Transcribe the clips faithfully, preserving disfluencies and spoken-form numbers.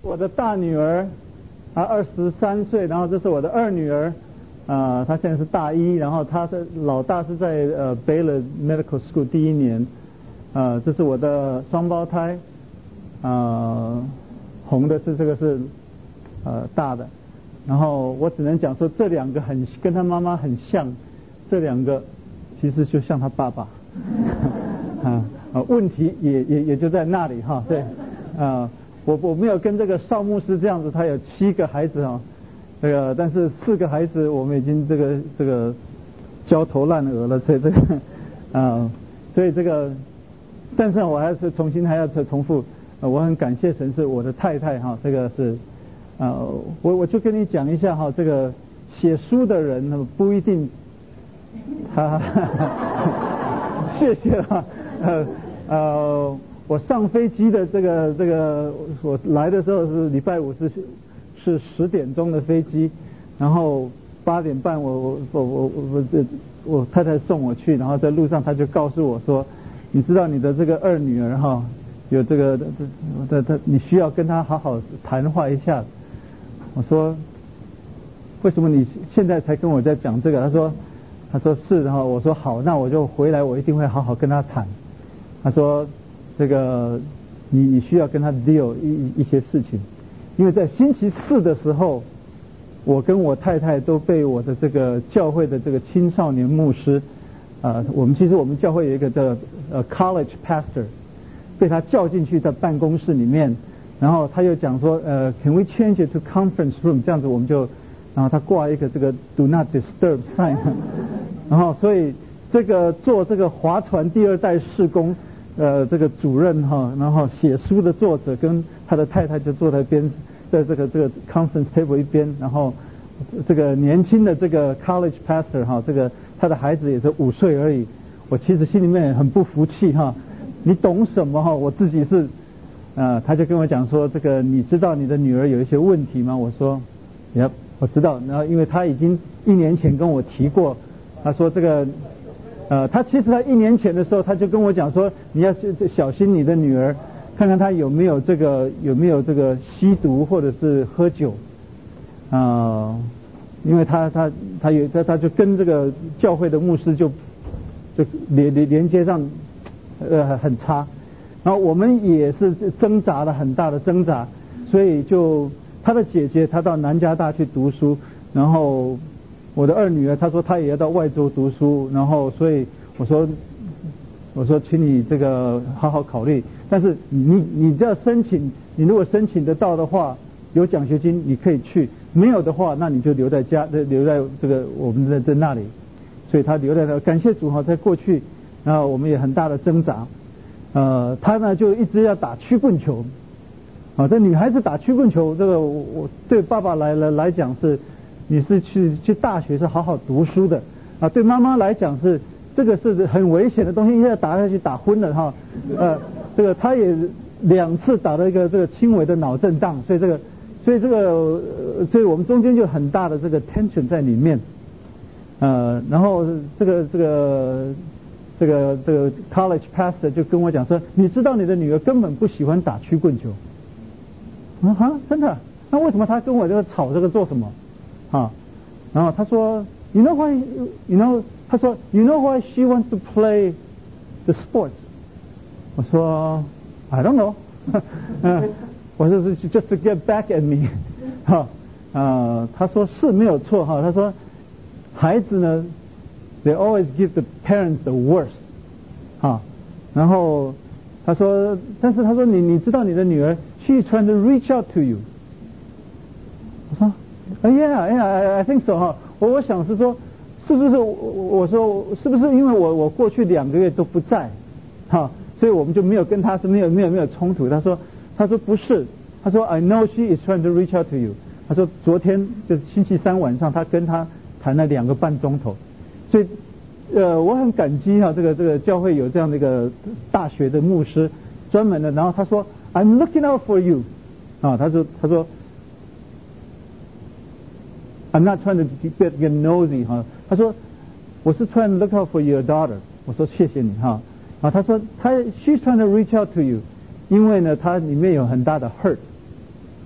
我的大女儿，她二十三岁，然后这是我的二女儿，啊、呃，她现在是大一，然后她的老大是在呃 Baylor Medical School 第一年，呃，这是我的双胞胎，啊、呃，红的是这个是呃大的，然后我只能讲说这两个很跟她妈妈很像，这两个其实就像她爸爸，啊啊，问题也也也就在那里哈，对，啊。我我没有跟这个邵牧师这样子，他有七个孩子啊，这个但是四个孩子我们已经这个这个焦头烂额了，所以这个啊，所以这个，但是我还是重新还要再重复，呃，我很感谢神是我的太太哈，这个是啊，我我就跟你讲一下哈，这个写书的人不一定，哈哈，谢谢啊，呃呃。我上飞机的这个这个，我来的时候是礼拜五是是十点钟的飞机，然后八点半我我我我我我我太太送我去，然后在路上她就告诉我说，你知道你的这个二女儿哈有这个这这你需要跟她好好谈话一下。我说为什么你现在才跟我在讲这个？她说她说是，然后我说好，那我就回来我一定会好好跟她谈。她说。这个你你需要跟他 deal 一一些事情，因为在星期四的时候，我跟我太太都被我的这个教会的这个青少年牧师，啊、呃，我们其实我们教会有一个的呃 college pastor， 被他叫进去在办公室里面，然后他又讲说呃 can we change it to conference room， 这样子我们就，然后他挂一个这个 do not disturb sign， 然后所以这个做这个划船第二代事工。呃，这个主任哈，然后写书的作者跟他的太太就坐在边，在这个这个 conference table 一边，然后这个年轻的这个 college pastor 哈，这个他的孩子也是五岁而已。我其实心里面很不服气哈，你懂什么哈？我自己是，呃，他就跟我讲说，这个你知道你的女儿有一些问题吗？我说，呀，我知道。然后因为他已经一年前跟我提过，他说这个。呃，他其实他一年前的时候，他就跟我讲说，你要小心你的女儿，看看她有没有这个有没有这个吸毒或者是喝酒，啊、呃，因为他他他有他他就跟这个教会的牧师就就连连连接上，呃很差，然后我们也是挣扎了很大的挣扎，所以就他的姐姐她到南加大去读书，然后。我的二女儿她说她也要到外州读书，然后所以我说我说请你这个好好考虑，但是你你要申请，你如果申请得到的话，有奖学金你可以去，没有的话那你就留在家，留在这个我们在在那里，所以她留在那，感谢主哈，在过去，然后我们也很大的挣扎，呃，她呢就一直要打曲棍球，啊，这女孩子打曲棍球，这个我我对爸爸来来来讲是。你是去去大学是好好读书的啊，对妈妈来讲是这个是很危险的东西，一下打下去打昏了哈，呃，这个他也两次打了一个这个轻微的脑震荡，所以这个所以这个、呃、所以我们中间就很大的这个 tension 在里面，呃，然后这个这个这个这个 college pastor 就跟我讲说，你知道你的女儿根本不喜欢打曲棍球，啊哈，真的？那为什么他跟我这个吵这个做什么？啊，然后他说 ，You know why? You know？ 他说 ，You know why she wants to play the sports？ 我说 ，I don't know 嗯。我说是 just to get back at me。哈，啊，他说是没有错哈。他说，孩子呢 ，they always give the parents the worst。啊，然后他说，但是他说你你知道你的女儿 ，she trying to reach out to you。我说。哎呀哎呀 I think so 哈，我我想是说，是不是我我说是不是因为我我过去两个月都不在，哈，所以我们就没有跟他是没有没有没有冲突。他说他说不是，他说 I know she is trying to reach out to you。他说昨天就是星期三晚上，他跟他谈了两个半钟头，所以呃我很感激哈，这个这个教会有这样的一个大学的牧师专门的，然后他说 I'm looking out for you， 啊，他说他说。I'm not trying to get get nosy 哈，他说我是 trying to look out for your daughter。我说谢谢你哈，啊他说他 she's trying to reach out to you， 因为呢他里面有很大的 hurt，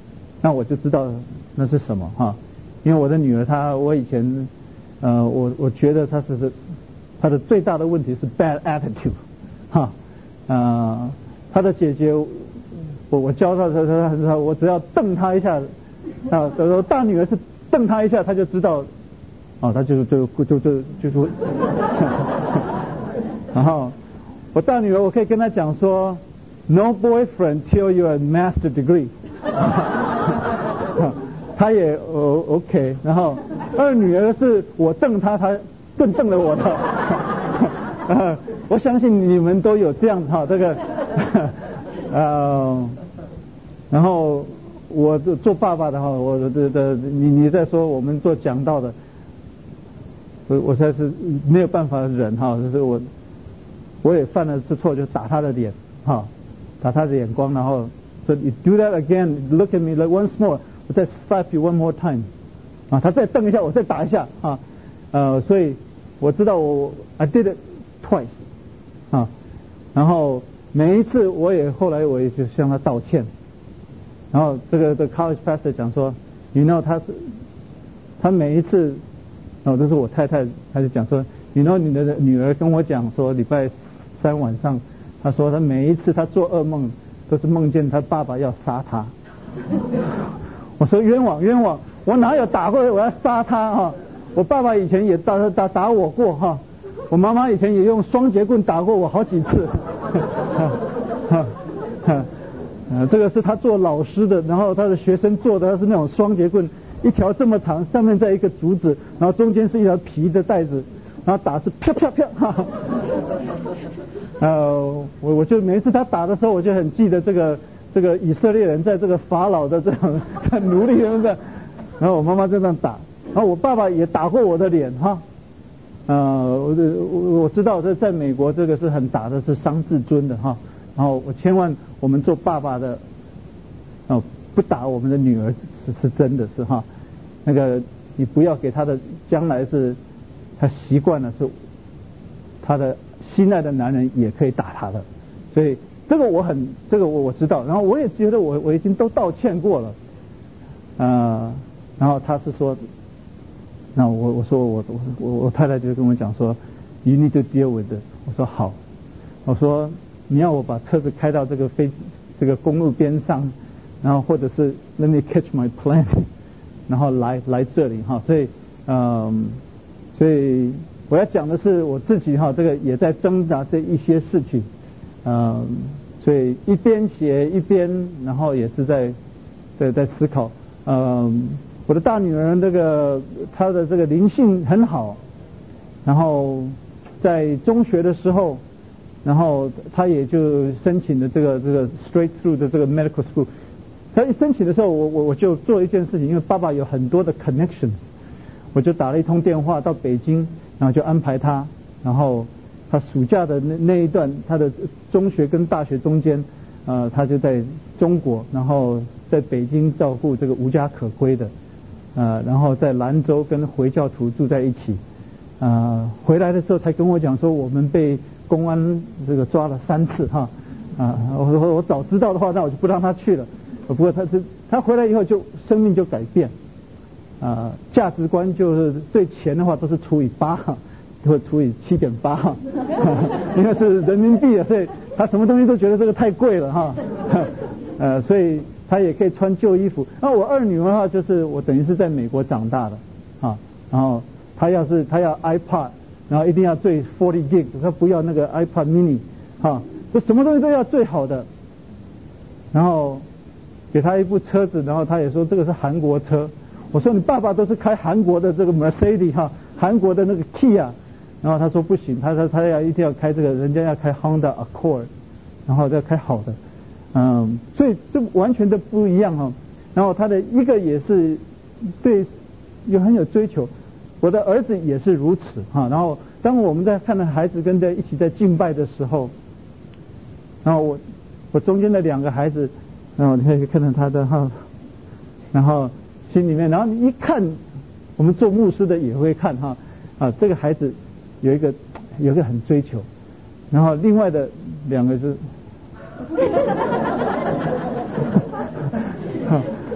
那我就知道那是什么哈。因为我的女儿她，我以前呃我我觉得她是她的最大的问题是 bad attitude 哈，呃她的姐姐我我教她她她她我只要瞪她一下啊，我大女儿是瞪她一下她就知道。哦，他就就就就就说，然后我大女儿我可以跟她讲说 ，No boyfriend till you are master degree， 她也哦 OK， 然后二女儿是我瞪她，她更瞪了我的，我相信你们都有这样哈，这个，呃，然后我做爸爸的哈，我的的你你在说我们做讲道的。我我实在是没有办法忍哈，就是我我也犯了这错，就打他的脸哈，打他的眼光，然后说 you do that again, look at me like once more， 我再 slap you one more time， 啊，他再瞪一下，我再打一下啊，呃，所以我知道我 I did it twice， 啊，然后每一次我也后来我也就向他道歉，然后这个的 college pastor 讲说 ，you know 他是他每一次。哦，这是我太太，她就讲说，你知道你的女儿跟我讲说，礼拜三晚上，她说她每一次她做噩梦，都是梦见她爸爸要杀她。我说冤枉冤枉，我哪有打过我要杀她哈？我爸爸以前也打打打我过哈，我妈妈以前也用双节棍打过我好几次。呃，这个是他做老师的，然后他的学生做的，他是那种双节棍。一条这么长，上面在一个竹子，然后中间是一条皮的带子，然后打是啪啪啪，哈哈。呃，我我就每一次他打的时候，我就很记得这个这个以色列人在这个法老的这种奴隶人的，然后我妈妈就这样打，然后我爸爸也打过我的脸哈，呃，我我我知道这在美国这个是很打的是伤自尊的哈，然后我千万我们做爸爸的，哦，不打我们的女儿是是真的是哈。那个，你不要给他的将来是，他习惯了是，他的心爱的男人也可以打他的，所以这个我很这个我我知道，然后我也觉得我我已经都道歉过了，呃，然后他是说，那我我说我我我我太太就跟我讲说 ，You need to deal with it。我说好，我说你要我把车子开到这个飞这个公路边上，然后或者是 Let me catch my plane。然后来来这里哈，所以嗯，所以我要讲的是我自己哈，这个也在挣扎这一些事情，嗯，所以一边写一边，然后也是在在在思考，嗯，我的大女儿这个她的这个灵性很好，然后在中学的时候，然后她也就申请了这个这个 straight through 的这个 medical school。他一申请的时候，我我我就做一件事情，因为爸爸有很多的 connections， 我就打了一通电话到北京，然后就安排他，然后他暑假的那那一段，他的中学跟大学中间，呃，他就在中国，然后在北京照顾这个无家可归的，呃，然后在兰州跟回教徒住在一起，呃，回来的时候才跟我讲说，我们被公安这个抓了三次哈，啊，我说我早知道的话，那我就不让他去了。不过他是他回来以后就生命就改变，啊、呃，价值观就是对钱的话都是除以八，或除以七点八，因为是人民币啊，所以他什么东西都觉得这个太贵了哈，呃，所以他也可以穿旧衣服。那我二女儿的话，就是我等于是在美国长大的啊，然后她要是她要 iPad， 然后一定要最 forty gig， 她不要那个 iPad mini， 哈，就什么东西都要最好的，然后。给他一部车子，然后他也说这个是韩国车。我说你爸爸都是开韩国的这个 Mercedes 哈，韩国的那个 Kia， 然后他说不行，他说他要一定要开这个，人家要开 Honda Accord， 然后要开好的，嗯，所以这完全的不一样哈。然后他的一个也是对有很有追求，我的儿子也是如此哈。然后当我们在看到孩子跟在一起在敬拜的时候，然后我我中间的两个孩子。然后你可以看到他的哈，然后心里面，然后你一看，我们做牧师的也会看哈，啊，这个孩子有一个有一个很追求，然后另外的两个是，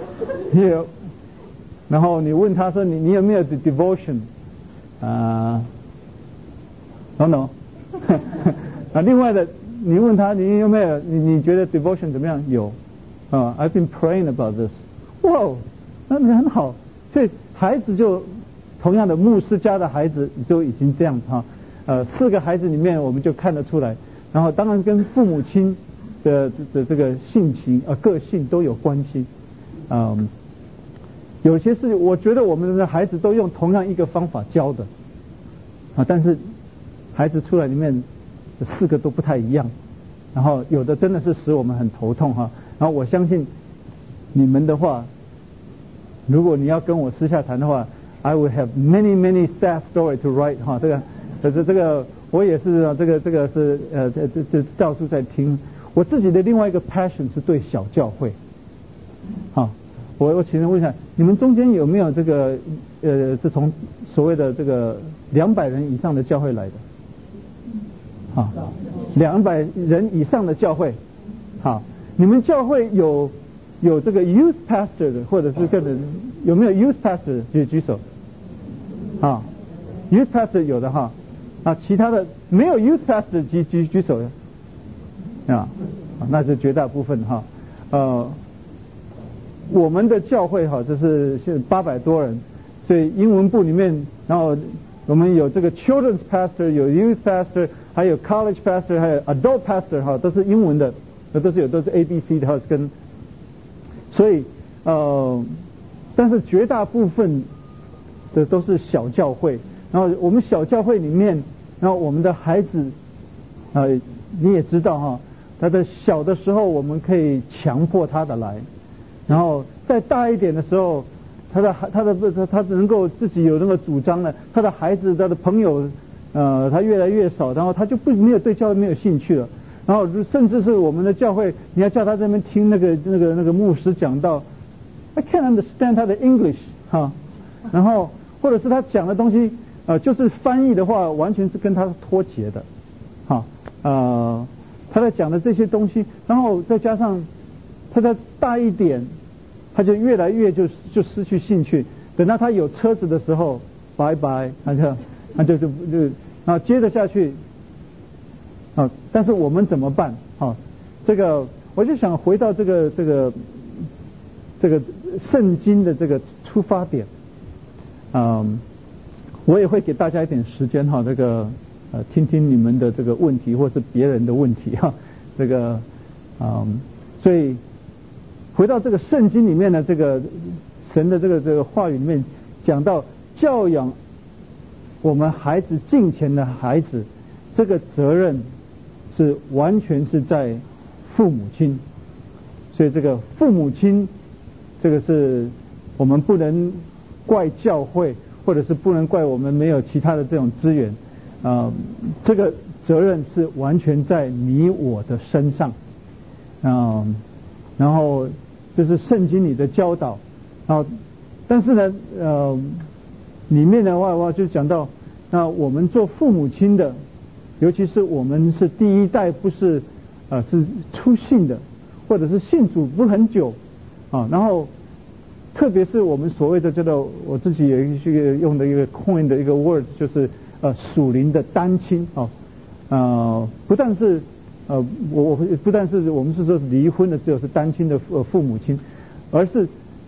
有，然后你问他说你你有没有 devotion 啊、uh, ？No no 啊，另外的你问他你有没有你你觉得 devotion 怎么样？有啊、uh, ，I've been praying about this。哇，那很好，所以孩子就同样的牧师家的孩子就已经这样哈，呃，四个孩子里面我们就看得出来，然后当然跟父母亲的的这个性情呃个性都有关系，嗯。有些事我觉得我们的孩子都用同样一个方法教的啊，但是孩子出来里面四个都不太一样，然后有的真的是使我们很头痛哈。然后我相信你们的话，如果你要跟我私下谈的话 ，I will have many many sad story to write 哈。这个这这这个我也是啊，这个这个是呃这这这到处在听。我自己的另外一个 passion 是对小教会，好。我我请问一下，你们中间有没有这个呃，是从所谓的这个两百人以上的教会来的？好，两百人以上的教会，好，你们教会有有这个 youth pastor 的，或者是个人有没有 youth pastor 举举手？啊 ，youth pastor 有的哈，啊，其他的没有 youth pastor 举举举手的，啊，那是绝大部分哈，呃。我们的教会哈，这是是八百多人，所以英文部里面，然后我们有这个 children's pastor， 有 youth pastor， 还有 college pastor， 还有 adult pastor 哈，都是英文的，都是有都是 A B C 的哈，跟，所以呃，但是绝大部分的都是小教会，然后我们小教会里面，然后我们的孩子，呃，你也知道哈，他的小的时候我们可以强迫他的来。然后再大一点的时候，他的他的他他能够自己有那个主张了，他的孩子他的朋友呃他越来越少，然后他就不没有对教会没有兴趣了，然后甚至是我们的教会，你要叫他这边听那个那个那个牧师讲道 ，I can't understand 他的 English 哈，然后或者是他讲的东西呃就是翻译的话完全是跟他脱节的，哈呃他在讲的这些东西，然后再加上他再大一点。他就越来越就就失去兴趣，等到他有车子的时候，拜拜，他就他就就就然后接着下去，啊，但是我们怎么办？啊，这个我就想回到这个这个这个圣经的这个出发点，嗯，我也会给大家一点时间哈，这个呃听听你们的这个问题或是别人的问题哈，这个嗯，所以。回到这个圣经里面的这个神的这个这个话语里面讲到教养我们孩子敬虔的孩子，这个责任是完全是在父母亲，所以这个父母亲这个是我们不能怪教会，或者是不能怪我们没有其他的这种资源啊、呃，这个责任是完全在你我的身上啊、呃，然后。就是圣经里的教导，啊，但是呢，呃，里面的话，话就讲到，那我们做父母亲的，尤其是我们是第一代，不是呃是初信的，或者是信主不很久啊，然后特别是我们所谓的这个，我自己有一个用的一个 coin 的一个 word， 就是呃属灵的单亲啊，呃，不但是。呃，我我不但是我们是说离婚的，只有是单亲的父父母亲，而是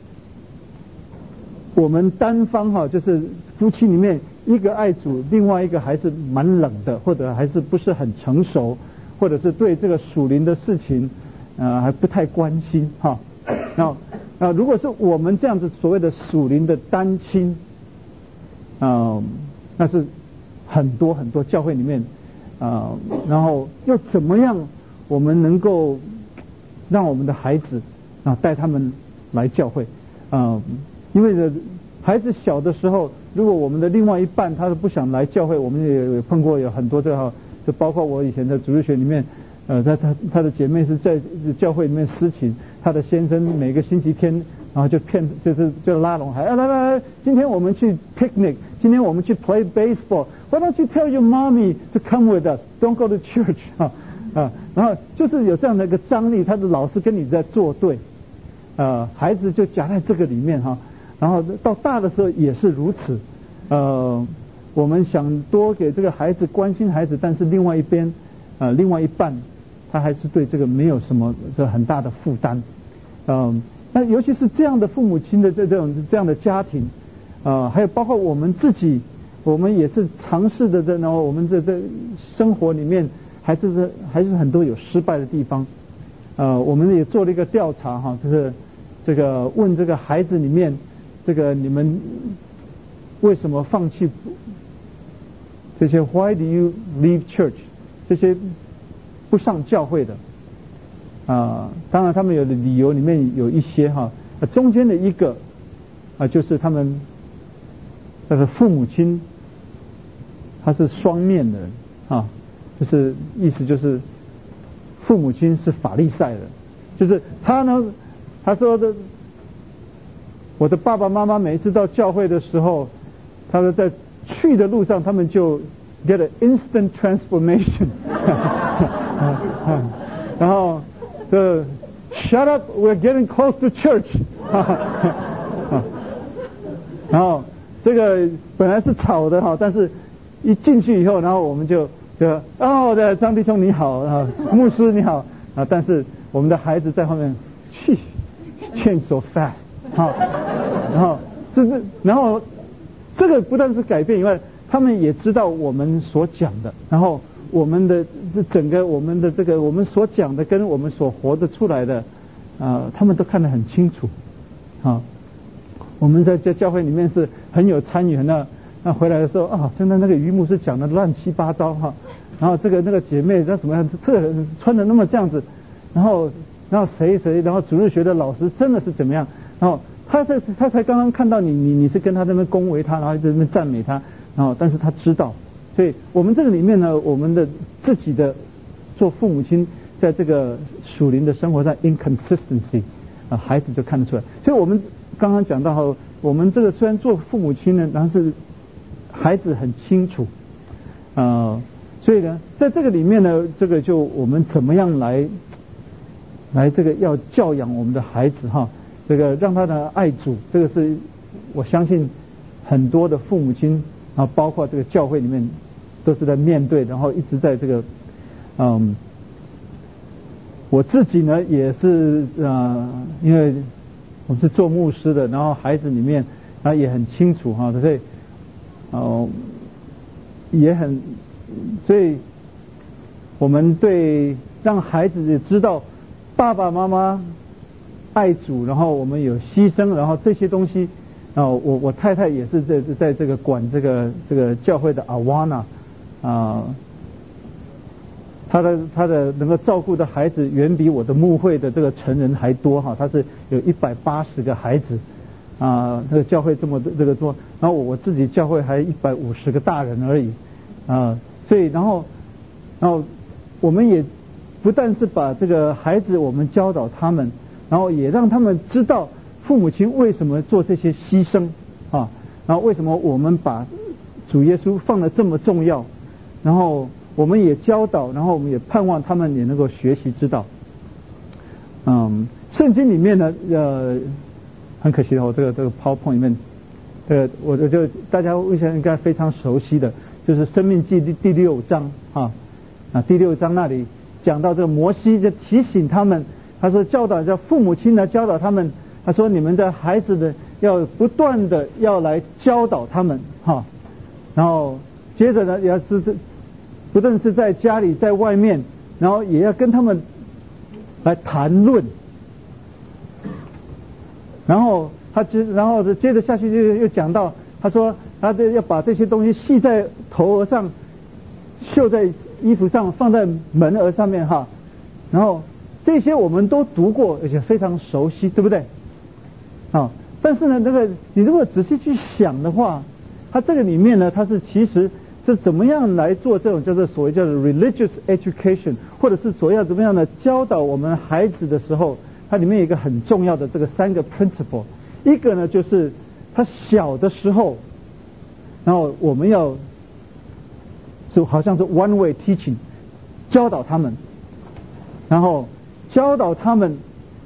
我们单方哈，就是夫妻里面一个爱主，另外一个还是蛮冷的，或者还是不是很成熟，或者是对这个属灵的事情呃还不太关心哈。然后啊，如果是我们这样子所谓的属灵的单亲，啊、呃，那是很多很多教会里面。啊、呃，然后要怎么样，我们能够让我们的孩子啊带他们来教会啊、呃？因为呢，孩子小的时候，如果我们的另外一半他是不想来教会，我们也有碰过有很多这哈，就包括我以前的主日学里面，呃，他他他的姐妹是在教会里面私情，他的先生每个星期天。然后就骗，就是就拉拢孩，啊来来来，今天我们去 picnic， 今天我们去 play baseball。Why don't you tell your mommy to come with us? Don't go to church 啊啊，然后就是有这样的一个张力，他的老师跟你在作对， 呃，孩子就夹在这个里面哈，然后到大的时候也是如此，呃，我们想多给这个孩子关心孩子，但是另外一边，呃，另外一半他还是对这个没有什么这很大的负担，嗯、呃，那尤其是这样的父母亲的这这种这样的家庭，呃，还有包括我们自己，我们也是尝试的这，然后我们这这生活里面还是是还是很多有失败的地方。呃，我们也做了一个调查哈，就是这个问这个孩子里面，这个你们为什么放弃这些 Why do you leave church？ 这些不上教会的啊、呃，当然他们有的理由里面有一些哈，中间的一个啊、呃、就是他们那个父母亲他是双面的人啊，就是意思就是。父母亲是法利赛人，就是他呢，他说的，我的爸爸妈妈每一次到教会的时候，他说在去的路上，他们就 get an instant transformation， 然后这 shut up we're getting close to church， 然后这个本来是吵的哈，但是一进去以后，然后我们就。对吧？哦，对，张弟兄你好，啊，牧师你好啊！但是我们的孩子在后面，去 change so fast， 好，然后这是，然后这个不但是改变以外，他们也知道我们所讲的，然后我们的这整个我们的这个我们所讲的跟我们所活的出来的，啊、呃，他们都看得很清楚，啊，我们在教教会里面是很有参与，那那回来的时候啊，真的那个于牧师讲的乱七八糟哈。然后这个那个姐妹那怎么样？这穿的那么这样子，然后然后谁谁，然后主日学的老师真的是怎么样？然后他在他才刚刚看到你，你你是跟他在那边恭维他，然后在那边赞美他，然后但是他知道，所以我们这个里面呢，我们的自己的做父母亲在这个属灵的生活上 inconsistency 啊，孩子就看得出来。所以我们刚刚讲到哈，我们这个虽然做父母亲呢，但是孩子很清楚，呃。所以呢，在这个里面呢，这个就我们怎么样来，来这个要教养我们的孩子哈，这个让他的爱主，这个是我相信很多的父母亲啊，包括这个教会里面都是在面对，然后一直在这个，嗯，我自己呢也是呃，因为我是做牧师的，然后孩子里面啊也很清楚哈，所以哦、呃、也很。所以，我们对让孩子也知道爸爸妈妈爱主，然后我们有牺牲，然后这些东西，啊，我我太太也是在在这个管这个这个教会的 Awana 啊，他的他的能够照顾的孩子远比我的牧会的这个成人还多哈，他是有一百八十个孩子啊，这个教会这么这个多，然后我我自己教会还一百五十个大人而已啊。所以，然后，然后我们也不但是把这个孩子我们教导他们，然后也让他们知道父母亲为什么做这些牺牲啊，然后为什么我们把主耶稣放得这么重要，然后我们也教导，然后我们也盼望他们也能够学习知道。嗯，圣经里面呢，呃，很可惜的，我这个这个 PowerPoint 里面，呃，我我就大家我想应该非常熟悉的。就是《申命记》第第六章啊啊，第六章那里讲到这个摩西就提醒他们，他说教导叫父母亲呢教导他们，他说你们的孩子呢要不断的要来教导他们哈、啊，然后接着呢也要是不论是在家里在外面，然后也要跟他们来谈论，然后他接然后接着下去就又讲到，他说。他这要把这些东西系在头额上，绣在衣服上，放在门额上面哈。然后这些我们都读过，而且非常熟悉，对不对？啊，但是呢，那个你如果仔细去想的话，它这个里面呢，它是其实是怎么样来做这种叫做所谓叫做 religious education， 或者是所谓要怎么样的教导我们孩子的时候，它里面有一个很重要的这个三个 principle， 一个呢就是他小的时候。然后我们要就好像是 one way teaching， 教导他们，然后教导他们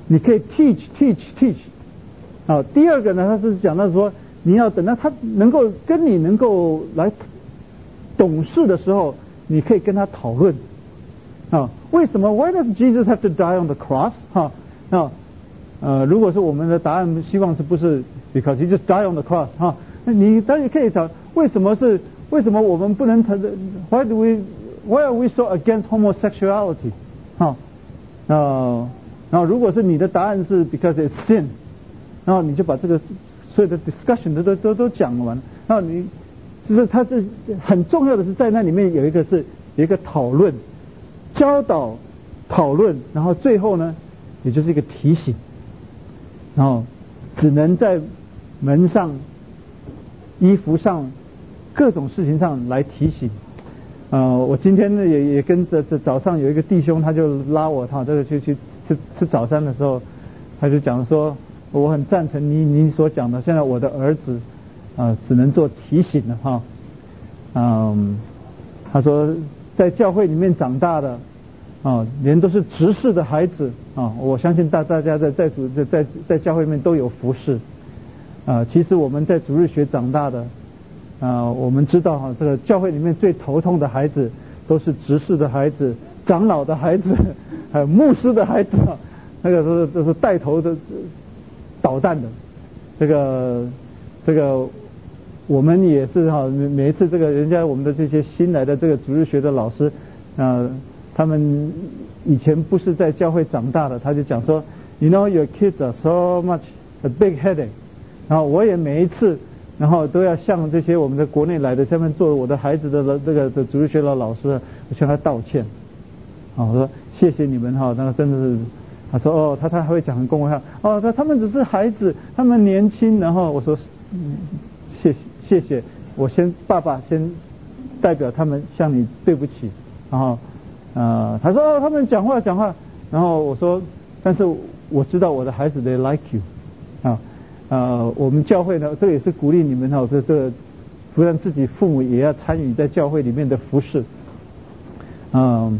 你可以 teach teach teach。好，第二个呢，他是讲到说，你要等到他能够跟你能够来懂事的时候，你可以跟他讨论。啊，为什么 ？Why does Jesus have to die on the cross？ 哈，那呃，如果是我们的答案，希望是不是 because he just died on the cross？ 哈，那你当然可以讲，为什么是为什么我们不能谈的 ？Why do we Why are we so against homosexuality？ 哈，呃，然后如果是你的答案是 because it's sin， 然后你就把这个所有的 discussion 都都都都讲完，然后你就是它是很重要的是在那里面有一个是有一个讨论。教导、讨论，然后最后呢，也就是一个提醒，然后只能在门上、衣服上、各种事情上来提醒。呃，我今天呢也也跟着这早上有一个弟兄，他就拉我，他这个去去吃吃早餐的时候，他就讲说，我很赞成你你所讲的，现在我的儿子啊、呃、只能做提醒了哈，嗯，他说。在教会里面长大的啊，连都是执事的孩子啊，我相信大大家在在主在在在教会里面都有服侍啊。其实我们在主日学长大的啊，我们知道哈、啊，这个教会里面最头痛的孩子都是执事的孩子、长老的孩子，还有牧师的孩子，那个都是都是带头的捣蛋的，这个这个。我们也是哈，每一次这个人家我们的这些新来的这个主日学的老师，呃，他们以前不是在教会长大的，他就讲说 ，You know your kids are so much a big headache。然后我也每一次，然后都要向这些我们的国内来的他们做我的孩子的这个的主日学的老师，我向他道歉。啊，我说谢谢你们哈，那个真的是，他说哦，他他还会讲很恭维哈，哦，他他们只是孩子，他们年轻，然后我说，嗯，谢谢。谢谢，我先爸爸先代表他们向你对不起，然后呃他说哦他们讲话讲话，然后我说但是我知道我的孩子 they like you 啊呃我们教会呢这个也是鼓励你们哈，这这不但自己父母也要参与在教会里面的服事，嗯，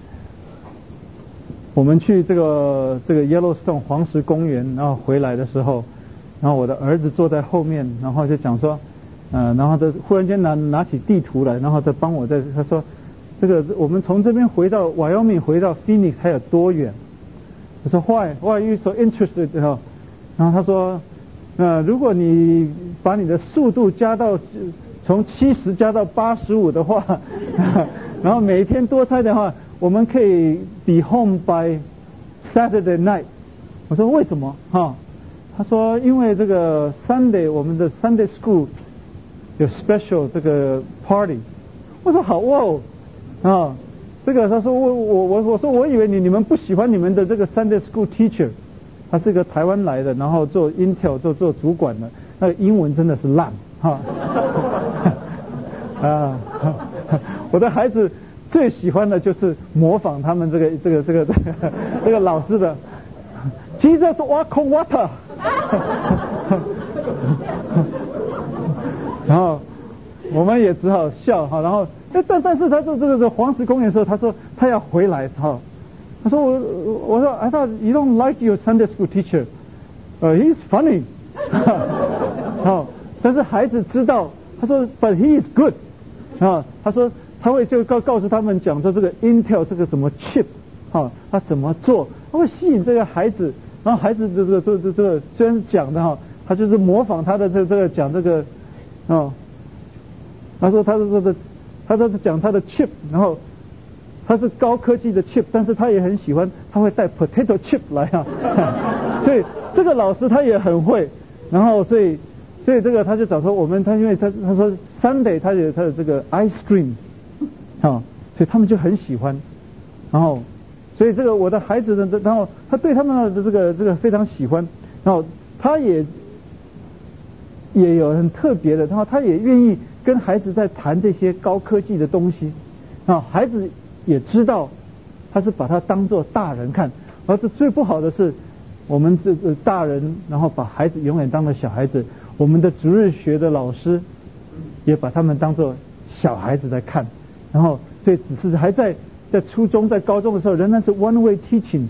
我们去这个这个 Yellowstone 黄石公园，然后回来的时候，然后我的儿子坐在后面，然后就讲说。呃，然后他忽然间拿拿起地图来，然后他帮我在他说，这个我们从这边回到 Wyoming 回到 Phoenix 还有多远？我说 Why Why are you so interested？ 然后他说，呃，如果你把你的速度加到从七十加到八十五的话，然后每天多猜的话，我们可以 be home by Saturday night。我说为什么？哈，他说因为这个 Sunday 我们的 Sunday School。有 special 这个 party， 我说好哇哦，啊，这个他说我我我我说我以为你你们不喜欢你们的这个 Sunday School teacher， 他是个台湾来的，然后做 Intel 做做主管的，那个英文真的是烂哈，啊，我的孩子最喜欢的就是模仿他们这个这个这个这个这个老师的 Jesus walk on water。然后我们也只好笑哈，然后但但是他做这个这黄石公园的时候，他说他要回来哈，他说我我说 I thought you don't like your Sunday school teacher， 呃、uh, he's funny， 好，但是孩子知道，他说 but he is good， 啊，他说他会就告告诉他们讲说这个 Intel 这个什么 chip， 哈，他怎么做，他会吸引这个孩子，然后孩子这个这这这个虽然是讲的哈，他就是模仿他的这这个讲这个。哦，他说他是这个，他都是讲他的 chip， 然后他是高科技的 chip， 但是他也很喜欢，他会带 potato chip 来啊，所以这个老师他也很会，然后所以所以这个他就找说我们他因为他他说 Sunday 他有他的这个 ice cream， 啊，所以他们就很喜欢，然后所以这个我的孩子呢，然后他对他们的这个这个非常喜欢，然后他也。也有很特别的，然后他也愿意跟孩子在谈这些高科技的东西，啊，孩子也知道他是把他当作大人看，而是最不好的是我们这个大人，然后把孩子永远当作小孩子，我们的主日学的老师也把他们当作小孩子在看，然后所以只是还在在初中在高中的时候仍然是 one way teaching，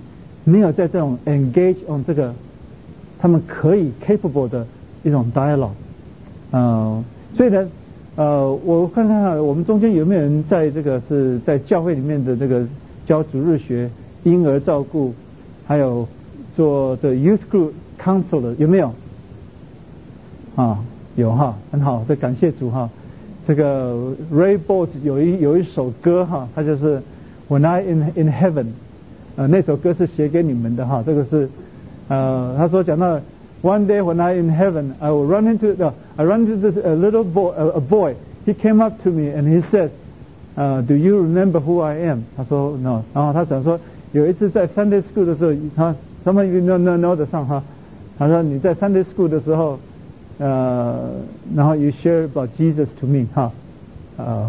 没有在这种 engage on 这个他们可以 capable 的一种 dialogue， 呃，所以呢，呃，我看看我们中间有没有人在这个是在教会里面的这个教主日学、婴儿照顾，还有做的 youth group counselor 有没有？啊，有哈，很好，这感谢主哈。这个 Ray Bolt 有一有一首歌哈，它就是 When I in in Heaven， 呃，那首歌是写给你们的哈，这个是呃，他说讲到 One day when I in heaven, I will run into the I run into this a little boy a, a boy. He came up to me and he said, uh, "Do you remember who I am?" 他说 No， 然后他想说有一次在 Sunday School 的时候，他他们 you know no no 的上哈，他说你在 Sunday School 的时候。呃，然后 you share about Jesus to me 哈，呃，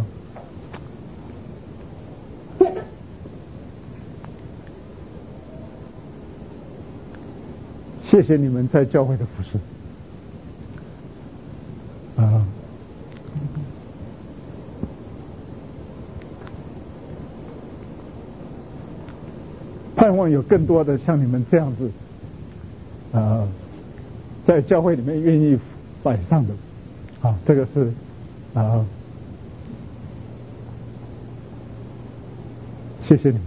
谢谢你们在教会的服侍，啊，盼望有更多的像你们这样子，呃，在教会里面愿意摆上的，啊，这个是啊，谢谢你们。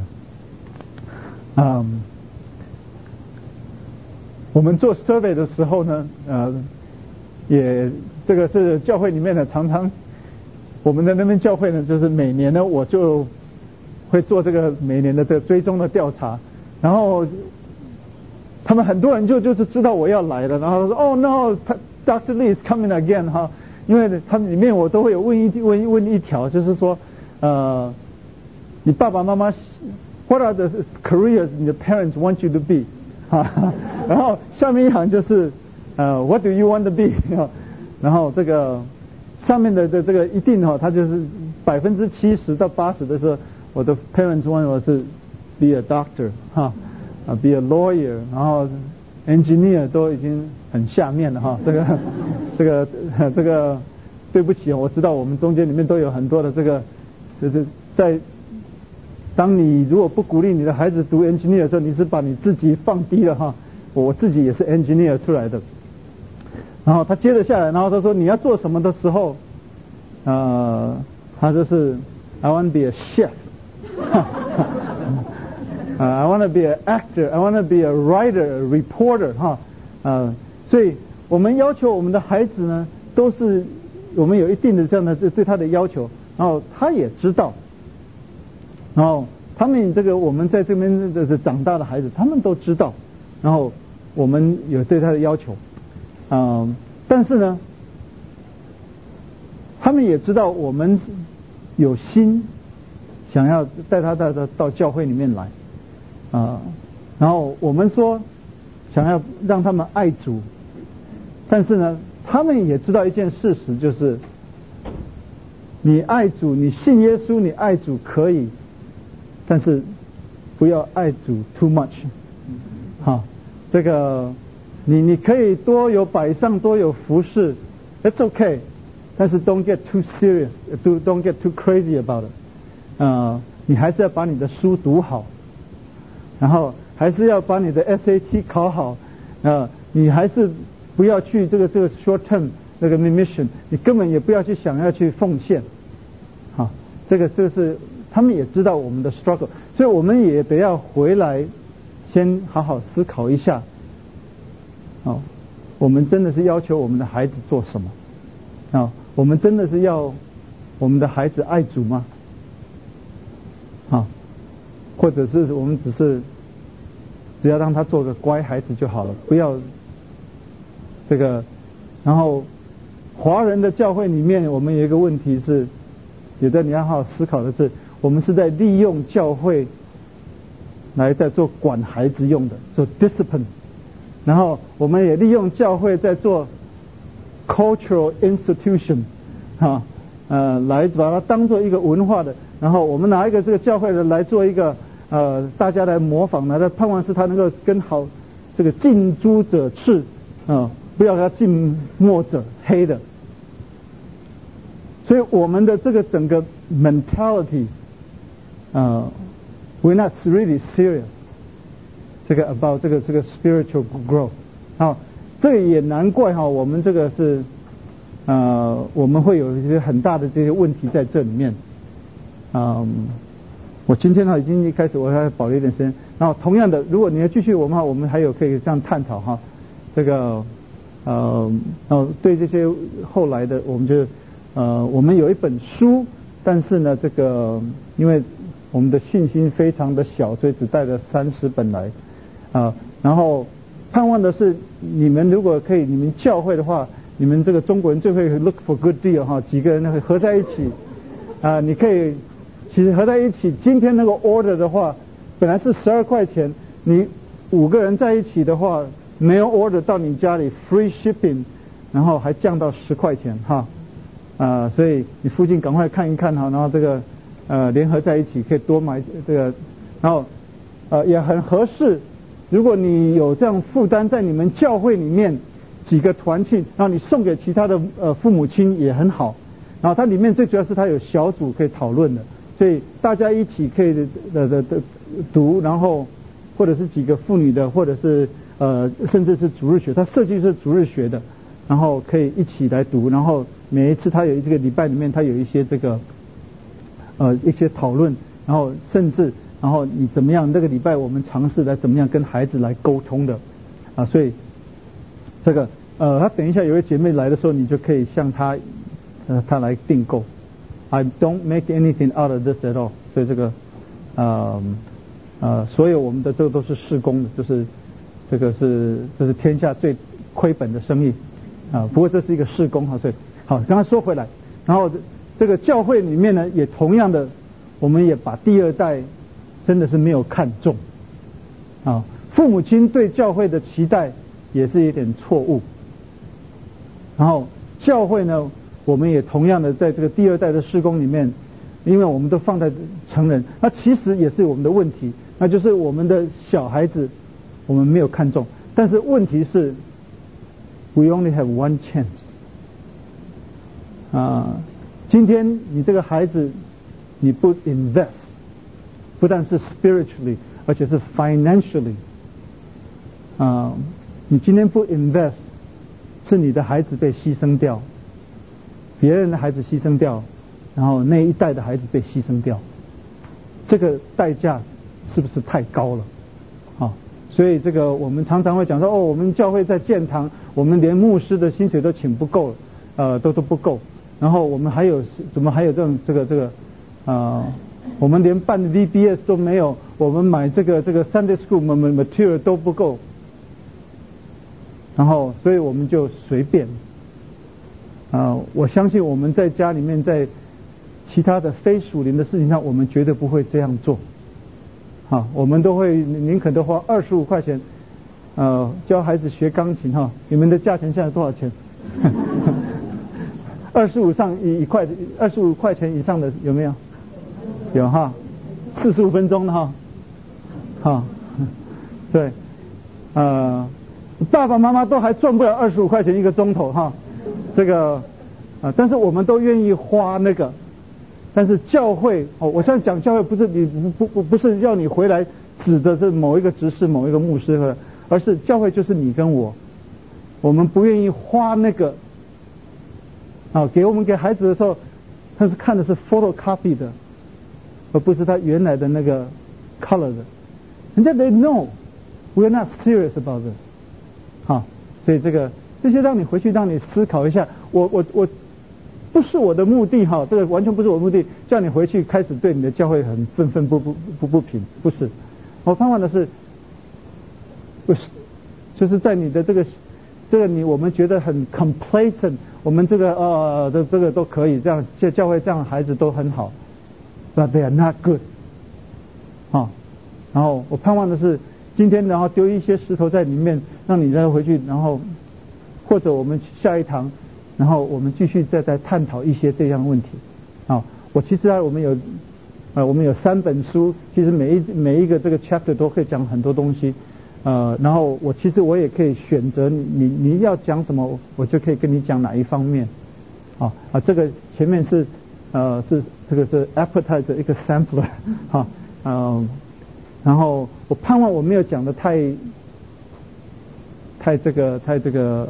嗯，我们做 survey 的时候呢，呃，也这个是教会里面的，常常我们的那边教会呢，就是每年呢，我就会做这个每年的这个追踪的调查，然后他们很多人就就是知道我要来了，然后说哦 no。Doctor Lee is coming again 哈，因为他们里面我都会有问一问问一条，就是说，呃，你爸爸妈妈 What are the careers your parents want you to be 哈，然后下面一行就是呃 What do you want to be 然后这个上面的的这个一定哈，它就是百分之七十到八十的时候，我的 parents want 我是 be a doctor 哈，啊 be a lawyer， 然后 engineer 都已经很下面了哈，这个这个这个对不起，我知道我们中间里面都有很多的这个，就是在当你如果不鼓励你的孩子读 engineer 的时候，你是把你自己放低了哈。我自己也是 engineer 出来的，然后他接着下来，然后他说你要做什么的时候，呃，他就是 I want to be a chef， uh, I want to be an actor, I want to be a writer, a reporter 哈，呃。所以我们要求我们的孩子呢，都是我们有一定的这样的对他的要求，然后他也知道，然后他们这个我们在这边的长大的孩子，他们都知道，然后我们有对他的要求，嗯、呃，但是呢，他们也知道我们有心想要带他到到教会里面来，啊、呃，然后我们说想要让他们爱主。但是呢，他们也知道一件事实，就是你爱主，你信耶稣，你爱主可以，但是不要爱主 too much。好，这个你你可以多有摆上，多有服侍 ，it's okay， 但是 don't get too serious，do don't get too crazy about it。呃，你还是要把你的书读好，然后还是要把你的 S A T 考好，呃，你还是。不要去这个这个 short term 那个 mission， 你根本也不要去想要去奉献，好，这个这个是他们也知道我们的 struggle， 所以我们也得要回来先好好思考一下，哦，我们真的是要求我们的孩子做什么？啊，我们真的是要我们的孩子爱主吗？啊，或者是我们只是只要让他做个乖孩子就好了，不要。这个，然后华人的教会里面，我们有一个问题是，有的你要好好思考的是，我们是在利用教会来在做管孩子用的，做 discipline， 然后我们也利用教会在做 cultural institution， 啊，呃，来把它当做一个文化的，然后我们拿一个这个教会的来做一个呃，大家来模仿的，来盼望是他能够跟好这个近朱者赤啊。不要给他近墨者黑的，所以我们的这个整个 mentality， 呃 ，we're not really serious， 这个 about 这个这个 spiritual growth。好，这个也难怪哈，我们这个是呃我们会有一些很大的这些问题在这里面。嗯，我今天呢已经一开始我还保留一点时间，然后同样的，如果你要继续我们哈，我们还有可以这样探讨哈，这个呃哦对这些后来的我们就呃我们有一本书，但是呢这个因为我们的信心非常的小，所以只带了三十本来啊、呃，然后盼望的是你们如果可以，你们教会的话，你们这个中国人最会 look for good deal 哈，几个人会合在一起啊、呃，你可以。其实合在一起，今天那个 order 的话，本来是十二块钱，你五个人在一起的话，没有 order 到你家里 free shipping， 然后还降到十块钱哈，啊、呃，所以你附近赶快看一看哈，然后这个呃联合在一起可以多买这个，然后呃也很合适。如果你有这样负担在你们教会里面几个团契，然后你送给其他的呃父母亲也很好，然后它里面最主要是它有小组可以讨论的。所以大家一起可以的的的读，然后或者是几个妇女的，或者是呃甚至是主日学，它设计是主日学的，然后可以一起来读，然后每一次它有这个礼拜里面它有一些这个呃一些讨论，然后甚至然后你怎么样这个礼拜我们尝试来怎么样跟孩子来沟通的啊，所以这个呃他等一下有位姐妹来的时候，你就可以向她呃她来订购。I don't make anything out of this at all。所以这个，呃呃，所有我们的这个都是事工的，就是这个是这是天下最亏本的生意啊、呃。不过这是一个事工哈，所以好，刚才说回来，然后这个教会里面呢，也同样的，我们也把第二代真的是没有看重啊。父母亲对教会的期待也是一点错误，然后教会呢。我们也同样的在这个第二代的事工里面，因为我们都放在成人，那其实也是我们的问题，那就是我们的小孩子我们没有看重，但是问题是 we only have one chance 啊、呃，今天你这个孩子你不 invest， 不但是 spiritually， 而且是 financially 啊、呃，你今天不 invest， 是你的孩子被牺牲掉。别人的孩子牺牲掉，然后那一代的孩子被牺牲掉，这个代价是不是太高了？啊，所以这个我们常常会讲说，哦，我们教会在建堂，我们连牧师的薪水都请不够，呃，都都不够，然后我们还有怎么还有这种这个这个啊、呃，我们连办 V B S 都没有，我们买这个这个 Sunday School material 都不够，然后所以我们就随便。啊、呃，我相信我们在家里面，在其他的非属灵的事情上，我们绝对不会这样做。啊，我们都会宁可都花二十五块钱，呃，教孩子学钢琴哈。你们的价钱现在多少钱？二十五上一一块，二十五块钱以上的有没有？有哈，四十五分钟的哈，哈，对，呃，爸爸妈妈都还赚不了二十五块钱一个钟头哈。这个啊、呃，但是我们都愿意花那个，但是教会哦，我现在讲教会不是你不不不是要你回来指的是某一个执事某一个牧师，而是教会就是你跟我，我们不愿意花那个啊，给我们给孩子的时候，他是看的是 photocopy 的，而不是他原来的那个 color 的，人家 they know we're not serious about this， 好，所以这个。这些让你回去，让你思考一下。我我我，不是我的目的哈，这个完全不是我的目的，叫你回去开始对你的教会很愤愤不不不不平，不是。我盼望的是，不是，就是在你的这个这个你我们觉得很 complacent， 我们这个呃的这个都可以这样，教教会这样孩子都很好 ，but they are not good， 啊，然后我盼望的是今天然后丢一些石头在里面，让你再回去，然后。或者我们下一堂，然后我们继续再再探讨一些这样的问题。啊，我其实啊，我们有，呃，我们有三本书，其实每一每一个这个 chapter 都可以讲很多东西。呃，然后我其实我也可以选择你你你要讲什么，我就可以跟你讲哪一方面。啊啊，这个前面是呃是这个是 appetizer 一个 sampler 哈，嗯、呃， 然后我盼望我没有讲的太太这个太这个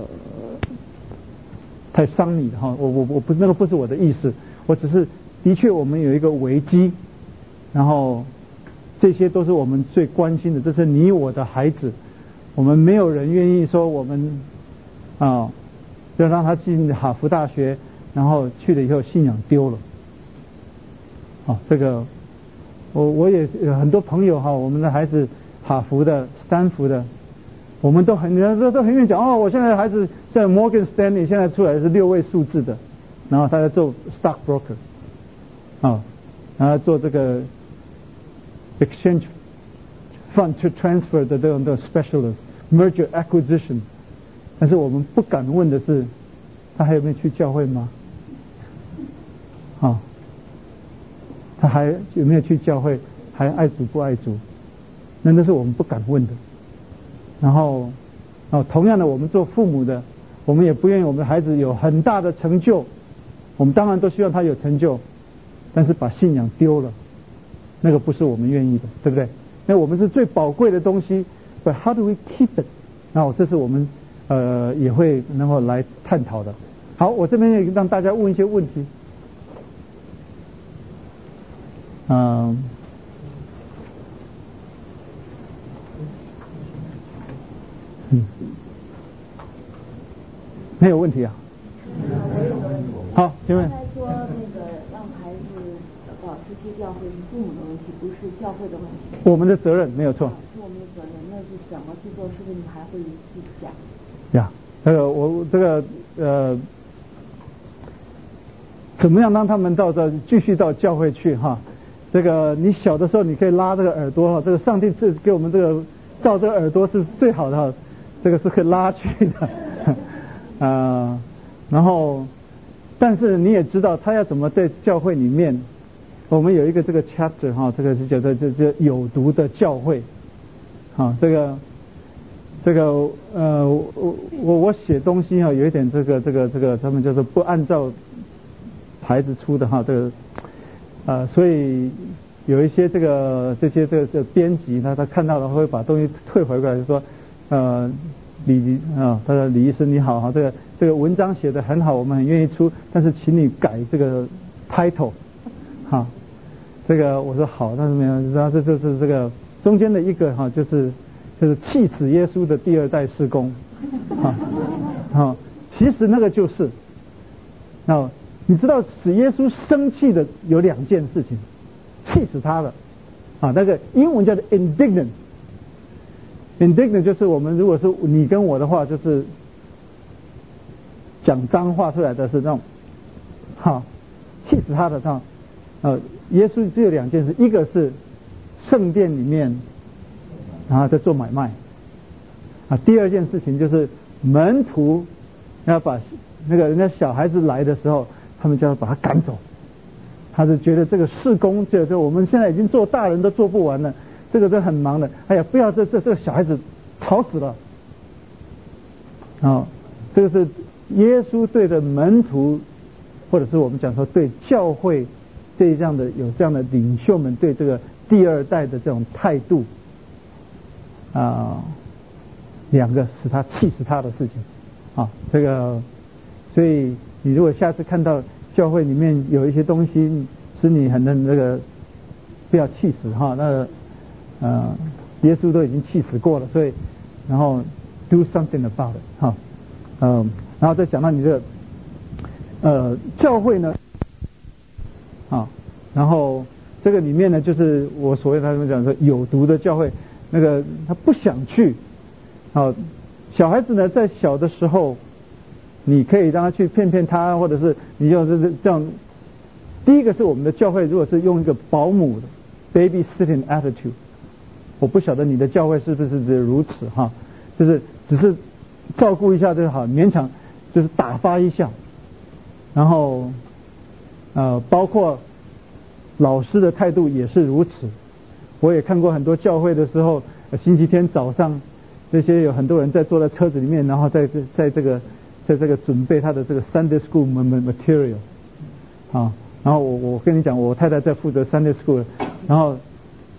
太伤你哈，我我我不那个不是我的意思，我只是的确我们有一个危机，然后这些都是我们最关心的，这是你我的孩子，我们没有人愿意说我们啊要让他进哈佛大学，然后去了以后信仰丢了，啊这个我我也有很多朋友哈，我们的孩子哈佛的、斯坦福的。我们都很人都都很愿意讲哦，我现在的孩子在 Morgan Stanley 现在出来是六位数字的，然后他在做 stock broker， 啊，然后做这个 exchange fund to transfer 的这种的 specialist merger acquisition， 但是我们不敢问的是，他还有没有去教会吗？啊，他还有没有去教会？还爱主不爱主？那那是我们不敢问的。然后，哦，同样的，我们做父母的，我们也不愿意我们的孩子有很大的成就，我们当然都希望他有成就，但是把信仰丢了，那个不是我们愿意的，对不对？那我们是最宝贵的东西 ，but how do we keep it？ 然后这是我们呃也会能够来探讨的。好，我这边也让大家问一些问题，嗯。嗯，没有问题啊。好，请问。 刚才说那个让孩子保持去教会是父母的问题，不是教会的问题。 我们的责任没有错。 是我们的责任，那是怎么去做？是不是你还会去讲？ 呀，这个我这个呃，怎么样让他们到这继续到教会去哈？这个你小的时候你可以拉这个耳朵哈，这个上帝这给我们这个照这个耳朵是最好的哈。这个是可以拉去的，啊、呃，然后，但是你也知道他要怎么在教会里面，我们有一个这个 chapter 哈，这个是叫做这这有毒的教会，啊，这个这个呃，我我我写东西哈，有一点这个这个这个，他们就是不按照牌子出的哈，这个呃，所以有一些这个这些这个这个编辑他他看到了会把东西退回过来，就说。呃，李李啊，他说李医生你好哈，这个这个文章写得很好，我们很愿意出，但是请你改这个 title， 哈，这个我说好，但是没有，然后这就是这个中间的一个哈，就是就是气死耶稣的第二代事工，哈，哈，其实那个就是，啊，你知道使耶稣生气的有两件事情，气死他了，啊，那个英文叫做 indignant。indignant 就是我们如果是你跟我的话，就是讲脏话出来的是那种，哈，气死他的这样。呃，耶稣只有两件事，一个是圣殿里面，然后在做买卖，啊，第二件事情就是门徒要把那个人家小孩子来的时候，他们就要把他赶走。他是觉得这个事工，就是我们现在已经做大人都做不完了。这个都很忙的，哎呀，不要这这这个小孩子吵死了，啊、哦，这个是耶稣对的门徒，或者是我们讲说对教会这样的有这样的领袖们对这个第二代的这种态度，啊、呃，两个使他气死他的事情，啊，这个，所以你如果下次看到教会里面有一些东西使你很很那个，不要气死哈，那。呃，耶稣都已经气死过了，所以，然后 do something about it 哈，嗯，然后再讲到你的呃教会呢，啊，然后这个里面呢，就是我所谓他们讲说有毒的教会，那个他不想去，啊，小孩子呢在小的时候，你可以让他去骗骗他，或者是你就是这样，第一个是我们的教会如果是用一个保姆的 baby sitting attitude。我不晓得你的教会是不是如此哈，就是只是照顾一下就好，勉强就是打发一下，然后呃包括老师的态度也是如此。我也看过很多教会的时候，星期天早上这些有很多人在坐在车子里面，然后在这在这个在这个准备他的这个 Sunday School material 啊，然后我我跟你讲，我太太在负责 Sunday School， 然后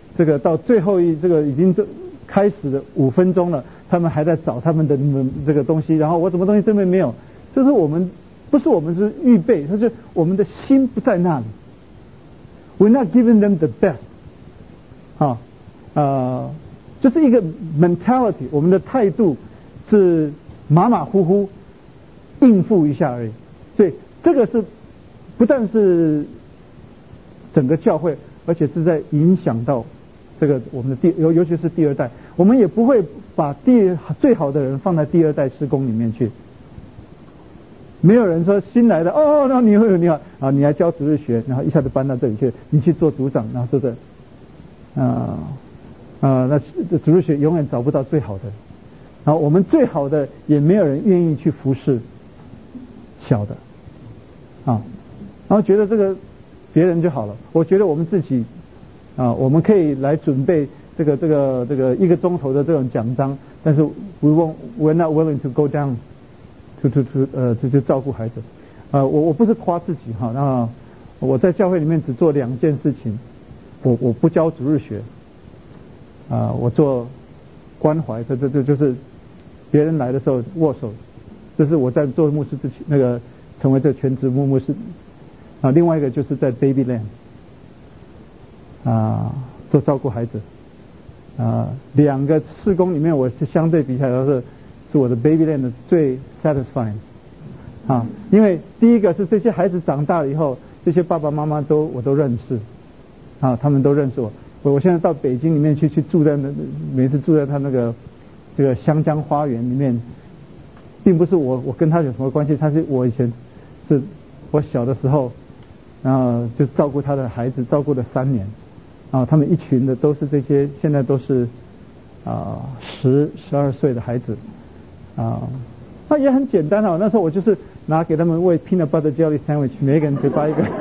这个到最后一这个已经这开始了五分钟了，他们还在找他们的这个东西，然后我什么东西这边没有，就是我们不是我们是预备，就是我们的心不在那里。We're not giving them the best， 啊，呃，就是一个 mentality， 我们的态度是马马虎虎应付一下而已。所以这个是不但是整个教会，而且是在影响到这个我们的第尤尤其是第二代，我们也不会把第最好的人放在第二代事工里面去。没有人说新来的哦，那你会你好啊，你来教主日学，然后一下子搬到这里去，你去做组长，然后说的，啊啊，那主日学永远找不到最好的，然后我们最好的也没有人愿意去服侍小的，啊，然后觉得这个别人就好了。我觉得我们自己啊，我们可以来准备这个这个这个一个钟头的这种讲章，但是 we won't we're not willing to go down。to to to 呃，就就照顾孩子，呃，我我不是夸自己哈，那我在教会里面只做两件事情，我我不教主日学，啊、呃，我做关怀，这这这就是别人来的时候握手，这是我在做牧师之前那个成为这全职牧牧师，啊、呃，另外一个就是在 Baby Land， 啊、呃，做照顾孩子，啊、呃，两个事工里面我是相对比起来都是。是我的 Baby Land 最 satisfying 啊，因为第一个是这些孩子长大了以后，这些爸爸妈妈都我都认识啊，他们都认识我。我我现在到北京里面去去住在那，每次住在他那个这个湘江花园里面，并不是我我跟他有什么关系，他是我以前是我小的时候，然后就照顾他的孩子，照顾了三年啊，他们一群的都是这些，现在都是啊十十二岁的孩子。啊，那也很简单啊。那时候我就是拿给他们喂 peanut butter jelly sandwich， 每一个人嘴巴一个，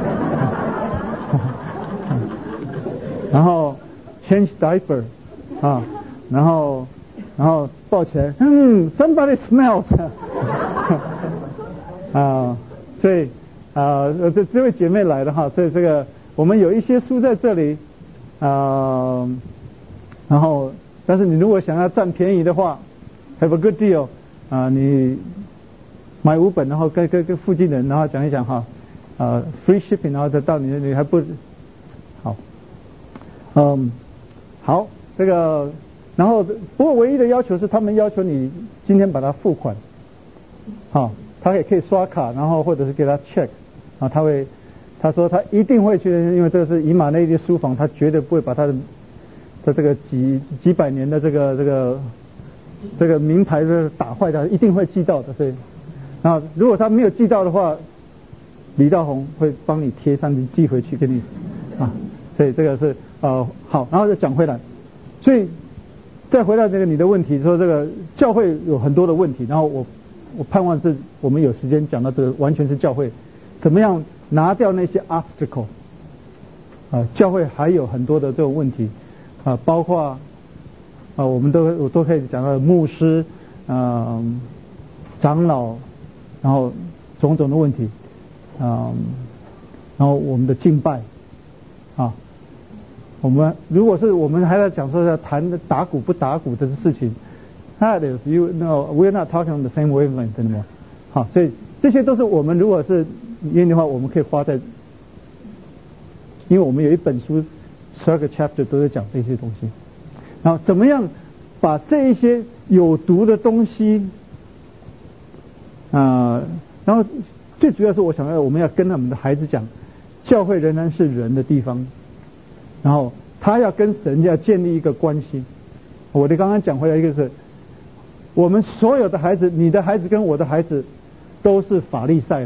然后 change diaper 啊，然后然后抱起来，嗯 ，somebody smells 啊，所以啊，这这位姐妹来了哈，所以这个我们有一些书在这里啊，然后但是你如果想要占便宜的话。Have a good deal 啊、呃！你买五本，然后跟跟跟附近人，然后讲一讲哈，呃 ，free shipping， 然后再到你你还不好，嗯，好，这个，然后不过唯一的要求是，他们要求你今天把它付款，好，他也可以刷卡，然后或者是给他 check， 啊，他会，他说他一定会去，因为这个是以马内利书房，他绝对不会把他的的这个几几百年的这个这个。这个名牌是打坏的，一定会寄到的，所以，然后如果他没有寄到的话，李道宏会帮你贴上去寄回去给你，啊，所以这个是呃好，然后再讲回来，所以再回到这个你的问题，说这个教会有很多的问题，然后我我盼望是我们有时间讲到这个完全是教会怎么样拿掉那些 obstacle， 啊，教会还有很多的这种问题，啊，包括。啊，我们都我都可以讲到牧师、呃、长老，然后种种的问题，啊、呃，然后我们的敬拜，啊，我们如果是我们还在讲说要谈打鼓不打鼓的事情 ，that is you know we're not talking on the same wavelength anymore。好，所以这些都是我们如果是愿意的话，我们可以花在，因为我们有一本书十二个 chapter 都在讲这些东西。然后怎么样把这一些有毒的东西啊、呃，然后最主要是我想要我们要跟我们的孩子讲，教会仍然是人的地方，然后他要跟神要建立一个关系。我的刚刚讲回来一个是，我们所有的孩子，你的孩子跟我的孩子都是法利赛人，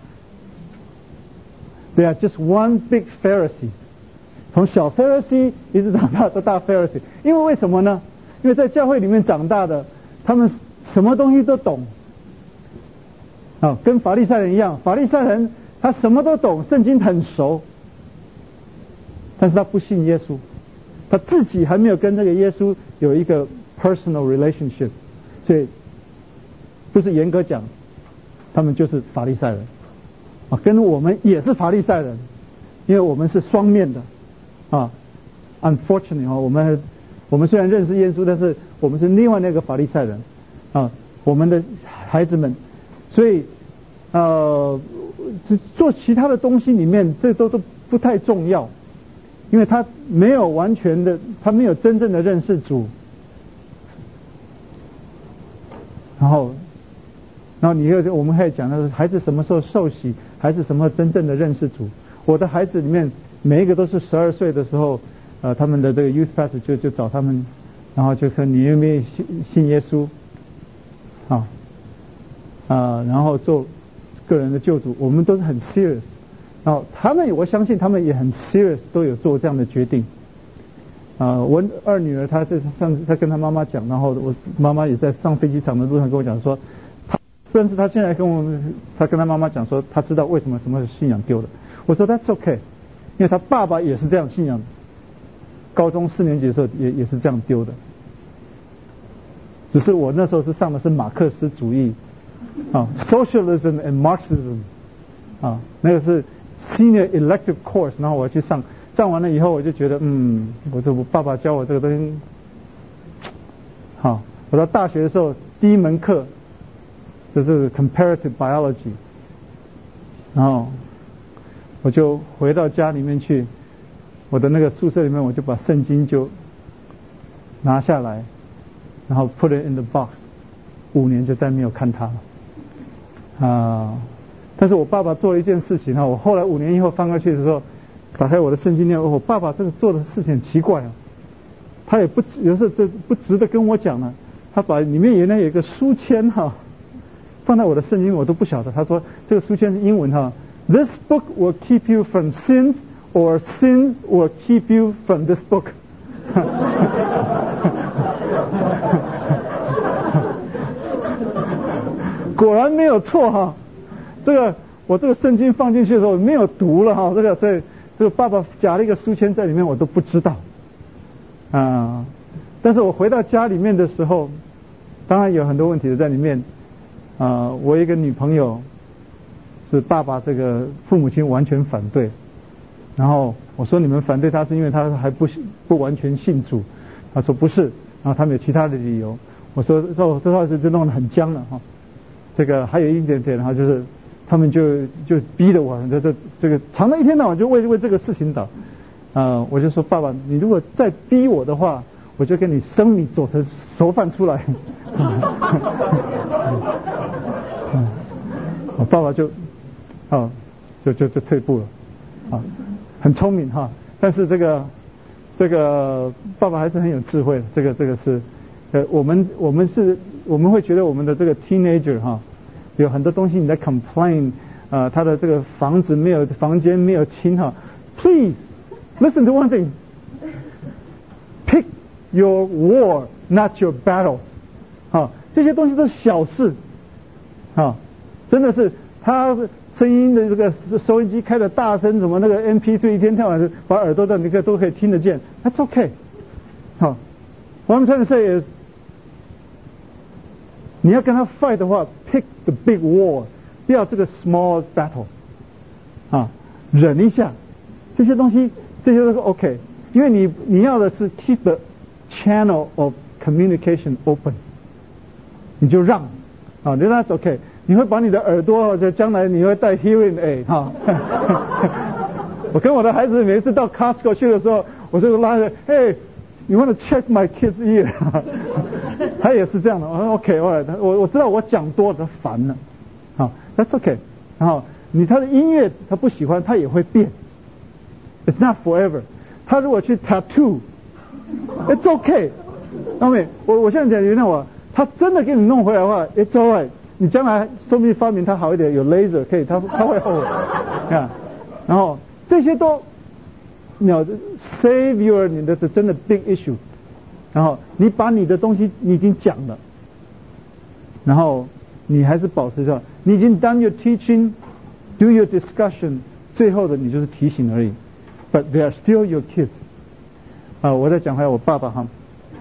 对啊 ，just one big Pharisee。从小 Pharisee 一直长大到大 Pharisee， 因为为什么呢？因为在教会里面长大的，他们什么东西都懂，啊，跟法利赛人一样。法利赛人他什么都懂，圣经很熟，但是他不信耶稣，他自己还没有跟这个耶稣有一个 personal relationship， 所以不是严格讲，他们就是法利赛人，啊，跟我们也是法利赛人，因为我们是双面的。啊， unfortunately 哈，我们我们虽然认识耶稣，但是我们是另外那个法利赛人啊，我们的孩子们，所以呃做其他的东西里面，这都都不太重要，因为他没有完全的，他没有真正的认识主，然后。然后你又我们还讲的是孩子什么时候受洗，孩子什么时候真正的认识主。我的孩子里面每一个都是十二岁的时候，呃，他们的这个 youth pastor 就就找他们，然后就说你愿不愿意信信耶稣，啊啊、呃，然后做个人的救主，我们都是很 serious。然后他们我相信他们也很 serious， 都有做这样的决定。啊、呃，我二女儿她是上次她跟她妈妈讲，然后我妈妈也在上飞机场的路上跟我讲说。甚至他现在跟我们，他跟他妈妈讲说，他知道为什么什么信仰丢了。我说 That's okay， 因为他爸爸也是这样信仰，高中四年级的时候也也是这样丢的。只是我那时候是上的是马克思主义啊 ，Socialism and Marxism 啊，那个是 Senior Elective Course， 然后我去上，上完了以后我就觉得，嗯，我这我爸爸教我这个东西，好，我到大学的时候第一门课。就是 comparative biology， 然后我就回到家里面去，我的那个宿舍里面我就把圣经就拿下来，然后 put it in the box， 五年就再没有看它了啊。但是我爸爸做了一件事情啊，我后来五年以后翻过去的时候，打开我的圣经念，我爸爸这个做的事情很奇怪啊，他也不有时候这不值得跟我讲了，他把里面原来有一个书签哈、啊。放在我的圣经我都不晓得，他说这个书签是英文哈 ，This book will keep you from sin, or sin will keep you from this book 。果然没有错哈，这个我这个圣经放进去的时候没有读了哈，这个所以这个爸爸夹了一个书签在里面我都不知道啊，但是我回到家里面的时候，当然有很多问题在里面。啊、呃，我一个女朋友是爸爸这个父母亲完全反对，然后我说你们反对他是因为他还不不完全信主，他说不是，然后他们有其他的理由，我说这这话就就弄得很僵了哈。这个还有一点点哈，就是他们就就逼着我，这这这个常常一天到晚就为为这个事情打，啊、呃，我就说爸爸，你如果再逼我的话，我就跟你生米做成熟饭出来。嗯，我爸爸就，啊，就就就退步了，啊，很聪明哈，但是这个这个爸爸还是很有智慧的，这个这个是，呃，我们我们是我们会觉得我们的这个 teenager 哈，有很多东西你在 complain， 呃，他的这个房子没有房间没有清哈 ，please listen to one thing，pick your war not your battle， 啊，这些东西都是小事。啊，真的是他声音的这个收音机开的大声，什么那个 M P 三 一天到晚把耳朵的那个都可以听得见 ，That's okay。好 ，What I'm trying to say is， 你要跟他 fight 的话 ，pick the big war， 不要这个 small battle。啊，忍一下，这些东西这些都是 OK， 因为你你要的是 keep the channel of communication open， 你就让。啊，那 that's OK， 你会把你的耳朵，在将来你会戴 hearing aid 哈。我跟我的孩子每一次到 Costco 去的时候，我就拉着，嘿 ，you want to check my kids ear？ 他也是这样的，我说 OK， 我我我知道我讲多了烦了，好 ，that's OK。然后你他的音乐他不喜欢，他也会变 ，it's not forever。他如果去 tattoo，it's OK。那么我我现在讲原谅我。他真的给你弄回来的话 ，it's alright。你将来说不定发明他好一点，有 laser 可以，他他会后悔。看，然后这些都，你要 save your 你的是真的 big issue。然后你把你的东西你已经讲了，然后你还是保持着，你已经 done your teaching，do your discussion， 最后的你就是提醒而已。But they are still your kids。啊，我再讲回来我爸爸哈。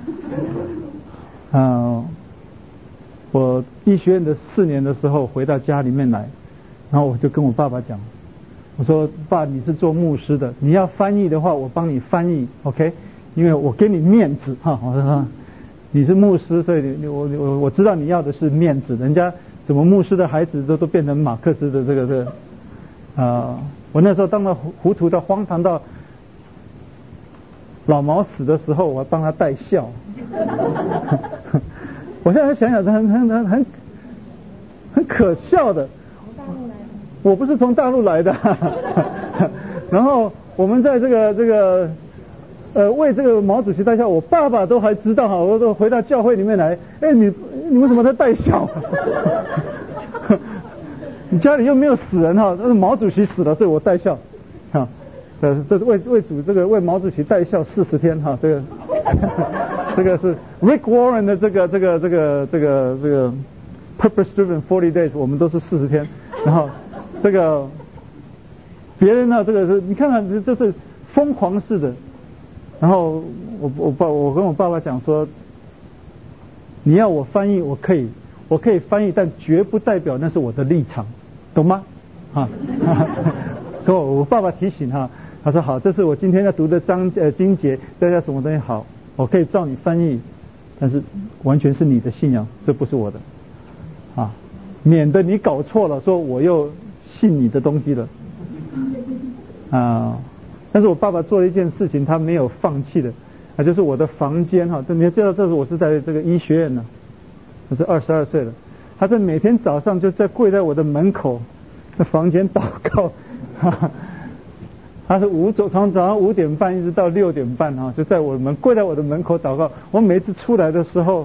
啊。我医学院的四年的时候回到家里面来，然后我就跟我爸爸讲，我说爸，你是做牧师的，你要翻译的话我帮你翻译 ，OK？ 因为我给你面子哈，我说你是牧师，所以你我我我知道你要的是面子，人家怎么牧师的孩子都都变成马克思的这个这个啊、呃，我那时候当了糊涂到荒唐到老毛死的时候，我帮他带孝。我现在想想，很很很很很可笑的。我不是从大陆来的。然后我们在这个这个呃为这个毛主席带孝，我爸爸都还知道哈，我都回到教会里面来，哎你你为什么在带孝？你家里又没有死人哈，那是毛主席死了，所以我带孝。哈，呃这是为为主这个为毛主席带孝四十天哈，这个这个是 Rick Warren 的这个这个这个这个这个 Purpose Driven forty days， 我们都是四十天，然后这个别人呢这个是你看看这是疯狂式的，然后我我爸我跟我爸爸讲说，你要我翻译我可以我可以翻译，但绝不代表那是我的立场，懂吗？啊，跟我我爸爸提醒哈，他说好，这是我今天要读的章呃经节，这叫什么东西好，我可以照你翻译，但是完全是你的信仰，这不是我的啊，免得你搞错了，说我又信你的东西了啊。但是我爸爸做了一件事情，他没有放弃的，啊，就是我的房间哈，你要知道，这是我是在这个医学院呢，我是二十二岁了，他是每天早上就在跪在我的门口的房间祷告，哈哈，他是五从早上五点半一直到六点半哈，就在我们跪在我的门口祷告。我每次出来的时候，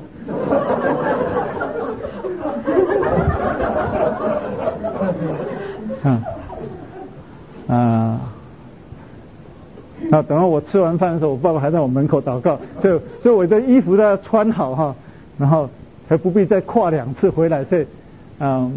嗯啊，啊，等到我吃完饭的时候，我爸爸还在我门口祷告，所以所以我的衣服都要穿好哈，然后还不必再跨两次回来，所以嗯。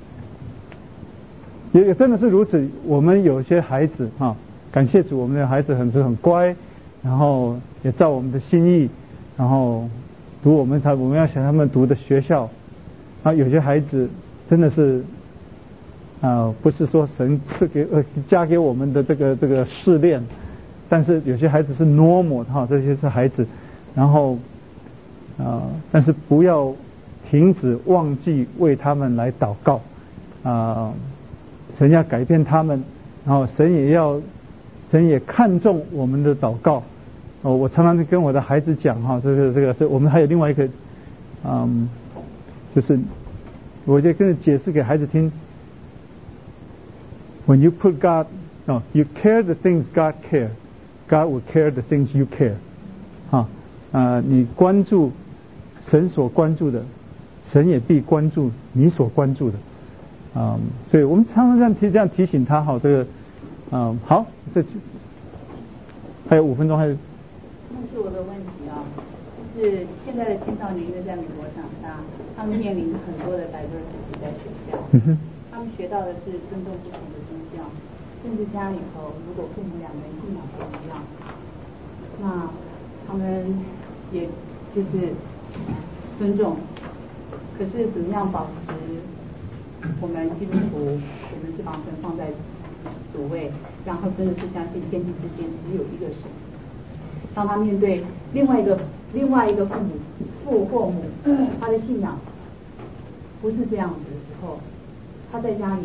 也也真的是如此，我们有些孩子哈，感谢主，我们的孩子很是很乖，然后也照我们的心意，然后读我们他我们要想他们读的学校，啊，有些孩子真的是啊、呃，不是说神赐给呃加给我们的这个这个试炼，但是有些孩子是 normal 哈，这些是孩子，然后啊、呃，但是不要停止忘记为他们来祷告啊。呃神要改变他们，然后神也要，神也看重我们的祷告。哦，我常常跟我的孩子讲哈，这个这个是我们还有另外一个，嗯，就是我就跟着解释给孩子听。When you put God, no, you care the things God care, God will care the things you care. 啊，呃，你关注神所关注的，神也必关注你所关注的。嗯，所以我们常常这样提这样提醒他哈，这个嗯好，这还有五分钟，还有。 那是我的问题啊，就是现在的青少年因为在美国长大，他们面临很多的 diversity 在学校， 嗯哼， 他们学到的是尊重不同的宗教，甚至家里头如果父母两个人信仰不一样，那他们也就是尊重，可是怎么样保持？我们基督徒，我们是把神放在主位，然后真的是相信天地之间只有一个神。当他面对另外一个另外一个父母父或母，他的信仰不是这样子的时候，他在家里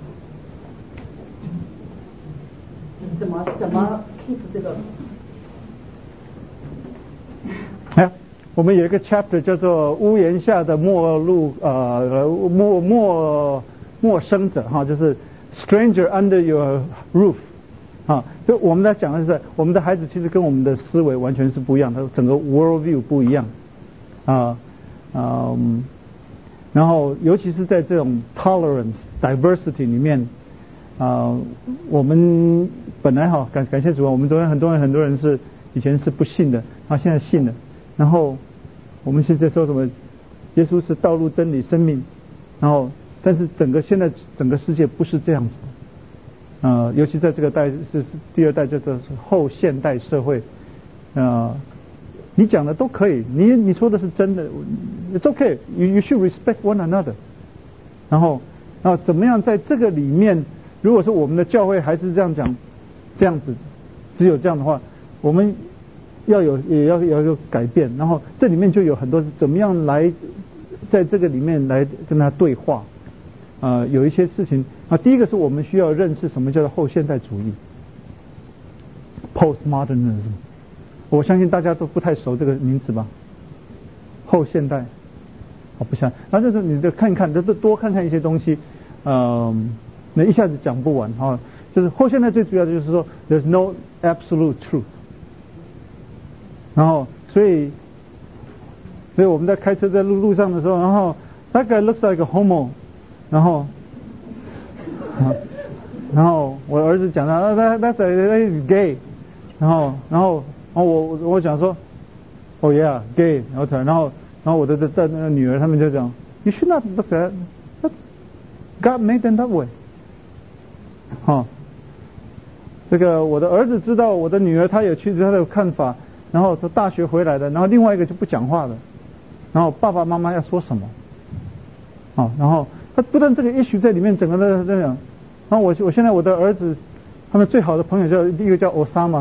怎么怎么 keep 这个？ 哎，我们有一个 chapter 叫做屋檐下的陌路呃陌陌陌生者哈，就是 stranger under your roof 啊，就我们在讲的是我们的孩子其实跟我们的思维完全是不一样，他整个 world view 不一样啊嗯，然后尤其是在这种 tolerance diversity 里面啊，我们本来哈感感谢主啊，我们昨天很多人很多人是以前是不信的，啊现在信了，然后我们现在说什么？耶稣是道路、真理、生命。然后，但是整个现在整个世界不是这样子的，呃，尤其在这个代是是第二代，叫做后现代社会，呃，你讲的都可以，你你说的是真的 ，it's okay, you you should respect one another。然后，然后怎么样在这个里面，如果说我们的教会还是这样讲，这样子，只有这样的话，我们要有也要要有改变，然后这里面就有很多怎么样来在这个里面来跟他对话，啊、呃，有一些事情啊，第一个是我们需要认识什么叫做后现代主义 （postmodernism）， 我相信大家都不太熟这个名词吧？后现代，我不想，然后就是你就看看，就是多看看一些东西，嗯、呃，那一下子讲不完啊。就是后现代最主要的就是说 ，there's no absolute truth。然后，所以，所以我们在开车在路路上的时候，然后 that guy looks like a homo， 然后，啊、然后我儿子讲他 that that's a, that's gay， 然后，然后，然后我我讲说 ，oh yeah gay， 然后然后然后我的的的那个女儿他们就讲 ，you should not look at that，God made them that way， 哈。这个我的儿子知道，我的女儿她有去她的看法，然后从大学回来的，然后另外一个就不讲话了，然后爸爸妈妈要说什么，啊，然后他不但这个 issue 在里面整个的这样，然后我我现在我的儿子他们最好的朋友叫一个叫 Osama，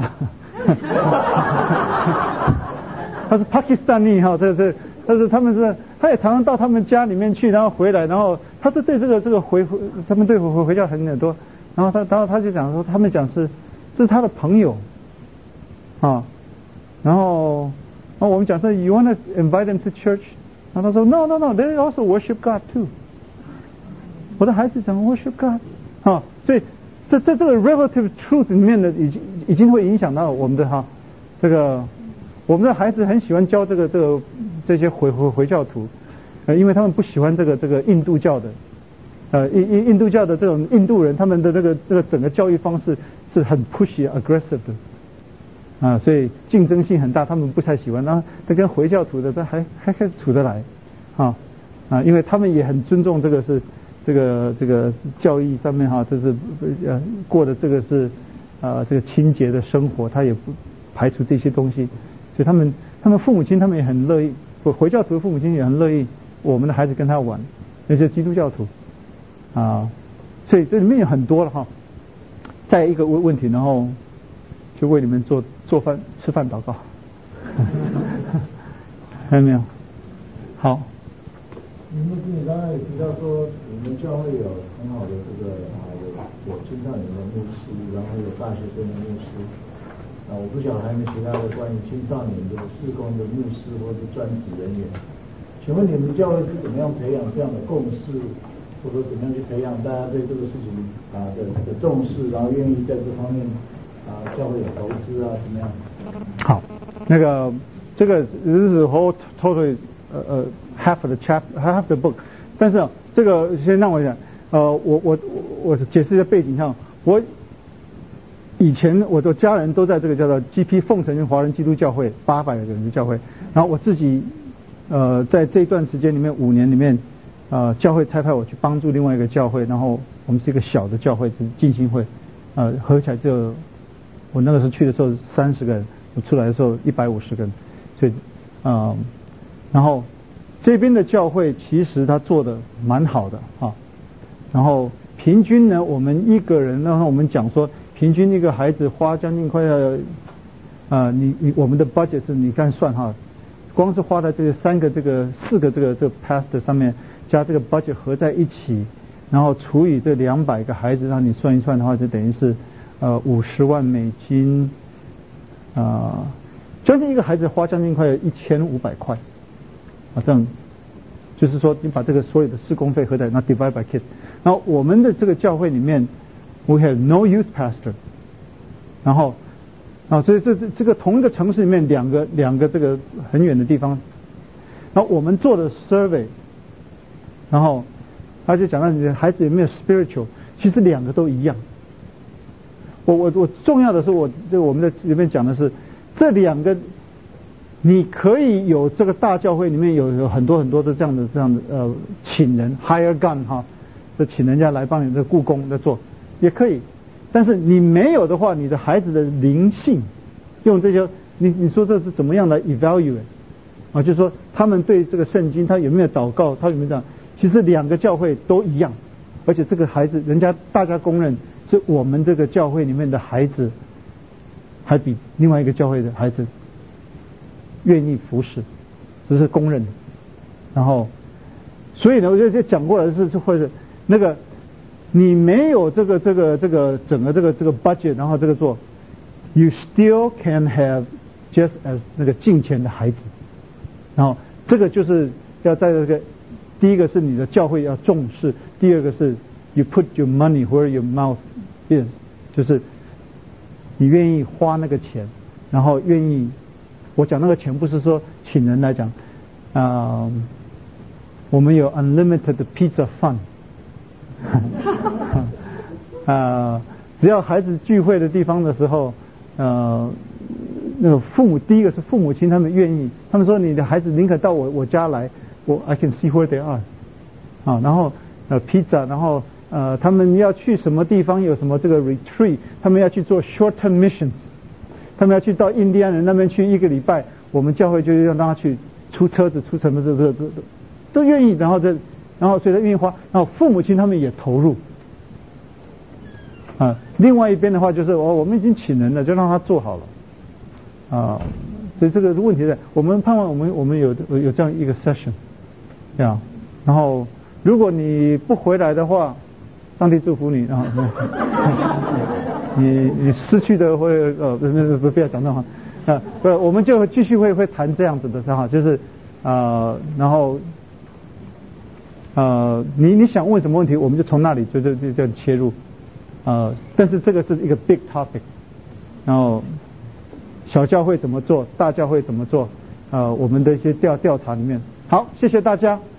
他是 Pakistani 哈，这这但是他们是他也常常到他们家里面去，然后回来，然后他是对这个这个回他们对回回教很很多。然后他，然后他就讲说，他们讲是，这是他的朋友，啊，然后，然后我们讲说 ，you want to invite them to church？ 然后他说 ，no no no，they also worship God too。我的孩子讲 worship God， 啊，所以在在这个 relative truth 里面的，已经已经会影响到我们的哈，这个我们的孩子很喜欢教这个这个这些回回回教徒，呃，因为他们不喜欢这个这个印度教的。呃，印印印度教的这种印度人，他们的这个这个整个教育方式是很 pushy aggressive 的，啊，所以竞争性很大，他们不太喜欢。然后他跟回教徒的，他还还可以处得来，啊啊，因为他们也很尊重这个是这个这个教义上面哈，这是呃过的这个是呃这个清洁的生活，他也不排除这些东西，所以他们他们父母亲他们也很乐意，回教徒的父母亲也很乐意我们的孩子跟他玩，那些基督教徒。啊，所以这里面有很多了哈。再一个问问题，然后就为你们做做饭、吃饭、祷告，看到没有？好。 牧师，你刚才也提到说，你们教会有很好的这个啊，有有青少年的牧师，然后有大学生的牧师。啊，我不晓得还有没有其他的关于青少年的事工的牧师或者专职人员。请问你们教会是怎么样培养这样的共识？或者怎么样去培养大家对这个事情啊的的重视，然后愿意在这方面啊教会有投资啊怎么样？ 好，那个这个 this is whole totally 呃呃 half of the chapter half the book， 但是、啊、这个先让我讲，呃我我我解释一下背景上，我以前我的家人都在这个叫做 G P 凤城华人基督教会八百个人的教会，然后我自己呃在这段时间里面五年里面。呃，教会差派我去帮助另外一个教会，然后我们是一个小的教会，是浸信会，呃，合起来就我那个时候去的时候三十个人，我出来的时候一百五十个人，所以啊、呃，然后这边的教会其实他做的蛮好的啊，然后平均呢，我们一个人，然后我们讲说，平均一个孩子花将近快要啊、呃，你你我们的 budget 是你看算哈，光是花在这个三个这个四个这个这个 pastor 上面。加这个 budget 合在一起，然后除以这两百个孩子，让你算一算的话，就等于是呃五十万美金，啊、呃，将近一个孩子花将近快一千五百块，啊，这样就是说你把这个所有的事工费合在，那 divide by kids， 然后我们的这个教会里面 we have no youth pastor， 然后啊，所以这这这个同一个城市里面两个两个这个很远的地方，然后我们做的 survey。然后他就讲到你的孩子有没有 spiritual， 其实两个都一样。我我我重要的是我这我们在里面讲的是这两个，你可以有这个大教会里面有有很多很多的这样的这样的呃请人 hire gun 哈，就请人家来帮你的雇工在做也可以，但是你没有的话，你的孩子的灵性用这些，你你说这是怎么样来 evaluate 啊？就是说他们对这个圣经他有没有祷告，他有没有这样？其实两个教会都一样，而且这个孩子，人家大家公认是我们这个教会里面的孩子，还比另外一个教会的孩子愿意服侍，这是公认的。然后，所以呢，我就就讲过来是是或者那个你没有这个这个这个整个这个这个 budget， 然后这个做 ，you still can have just as 那个敬虔的孩子。然后这个就是要在这个第一个是你的教会要重视，第二个是 you put your money where your mouth is， 就是你愿意花那个钱，然后愿意，我讲那个钱不是说请人来讲，啊、呃，我们有 unlimited pizza fund， 啊、呃，只要孩子聚会的地方的时候，呃。那个父母，第一个是父母亲，他们愿意，他们说你的孩子宁可到我我家来，我 I can see where they are， 啊，然后呃披萨，然后呃他们要去什么地方有什么这个 retreat， 他们要去做 short term missions， 他们要去到印第安人那边去一个礼拜，我们教会就要让他去出车子出什么这这这都愿意，然后这然后所以他愿意花，然后父母亲他们也投入，啊，另外一边的话就是哦我们已经请人了，就让他做好了。啊，所以这个问题是，我们盼望我们我们有有这样一个 session， 呀，然后如果你不回来的话，上帝祝福你啊，你你失去的会呃不不不不要讲那话啊，不，我们就继续会会谈这样子的哈，就是啊、呃，然后呃你你想问什么问题，我们就从那里就就就就切入啊、呃，但是这个是一个 big topic， 然后。小教会怎么做，大教会怎么做？呃，我们的一些调调查里面，好，谢谢大家。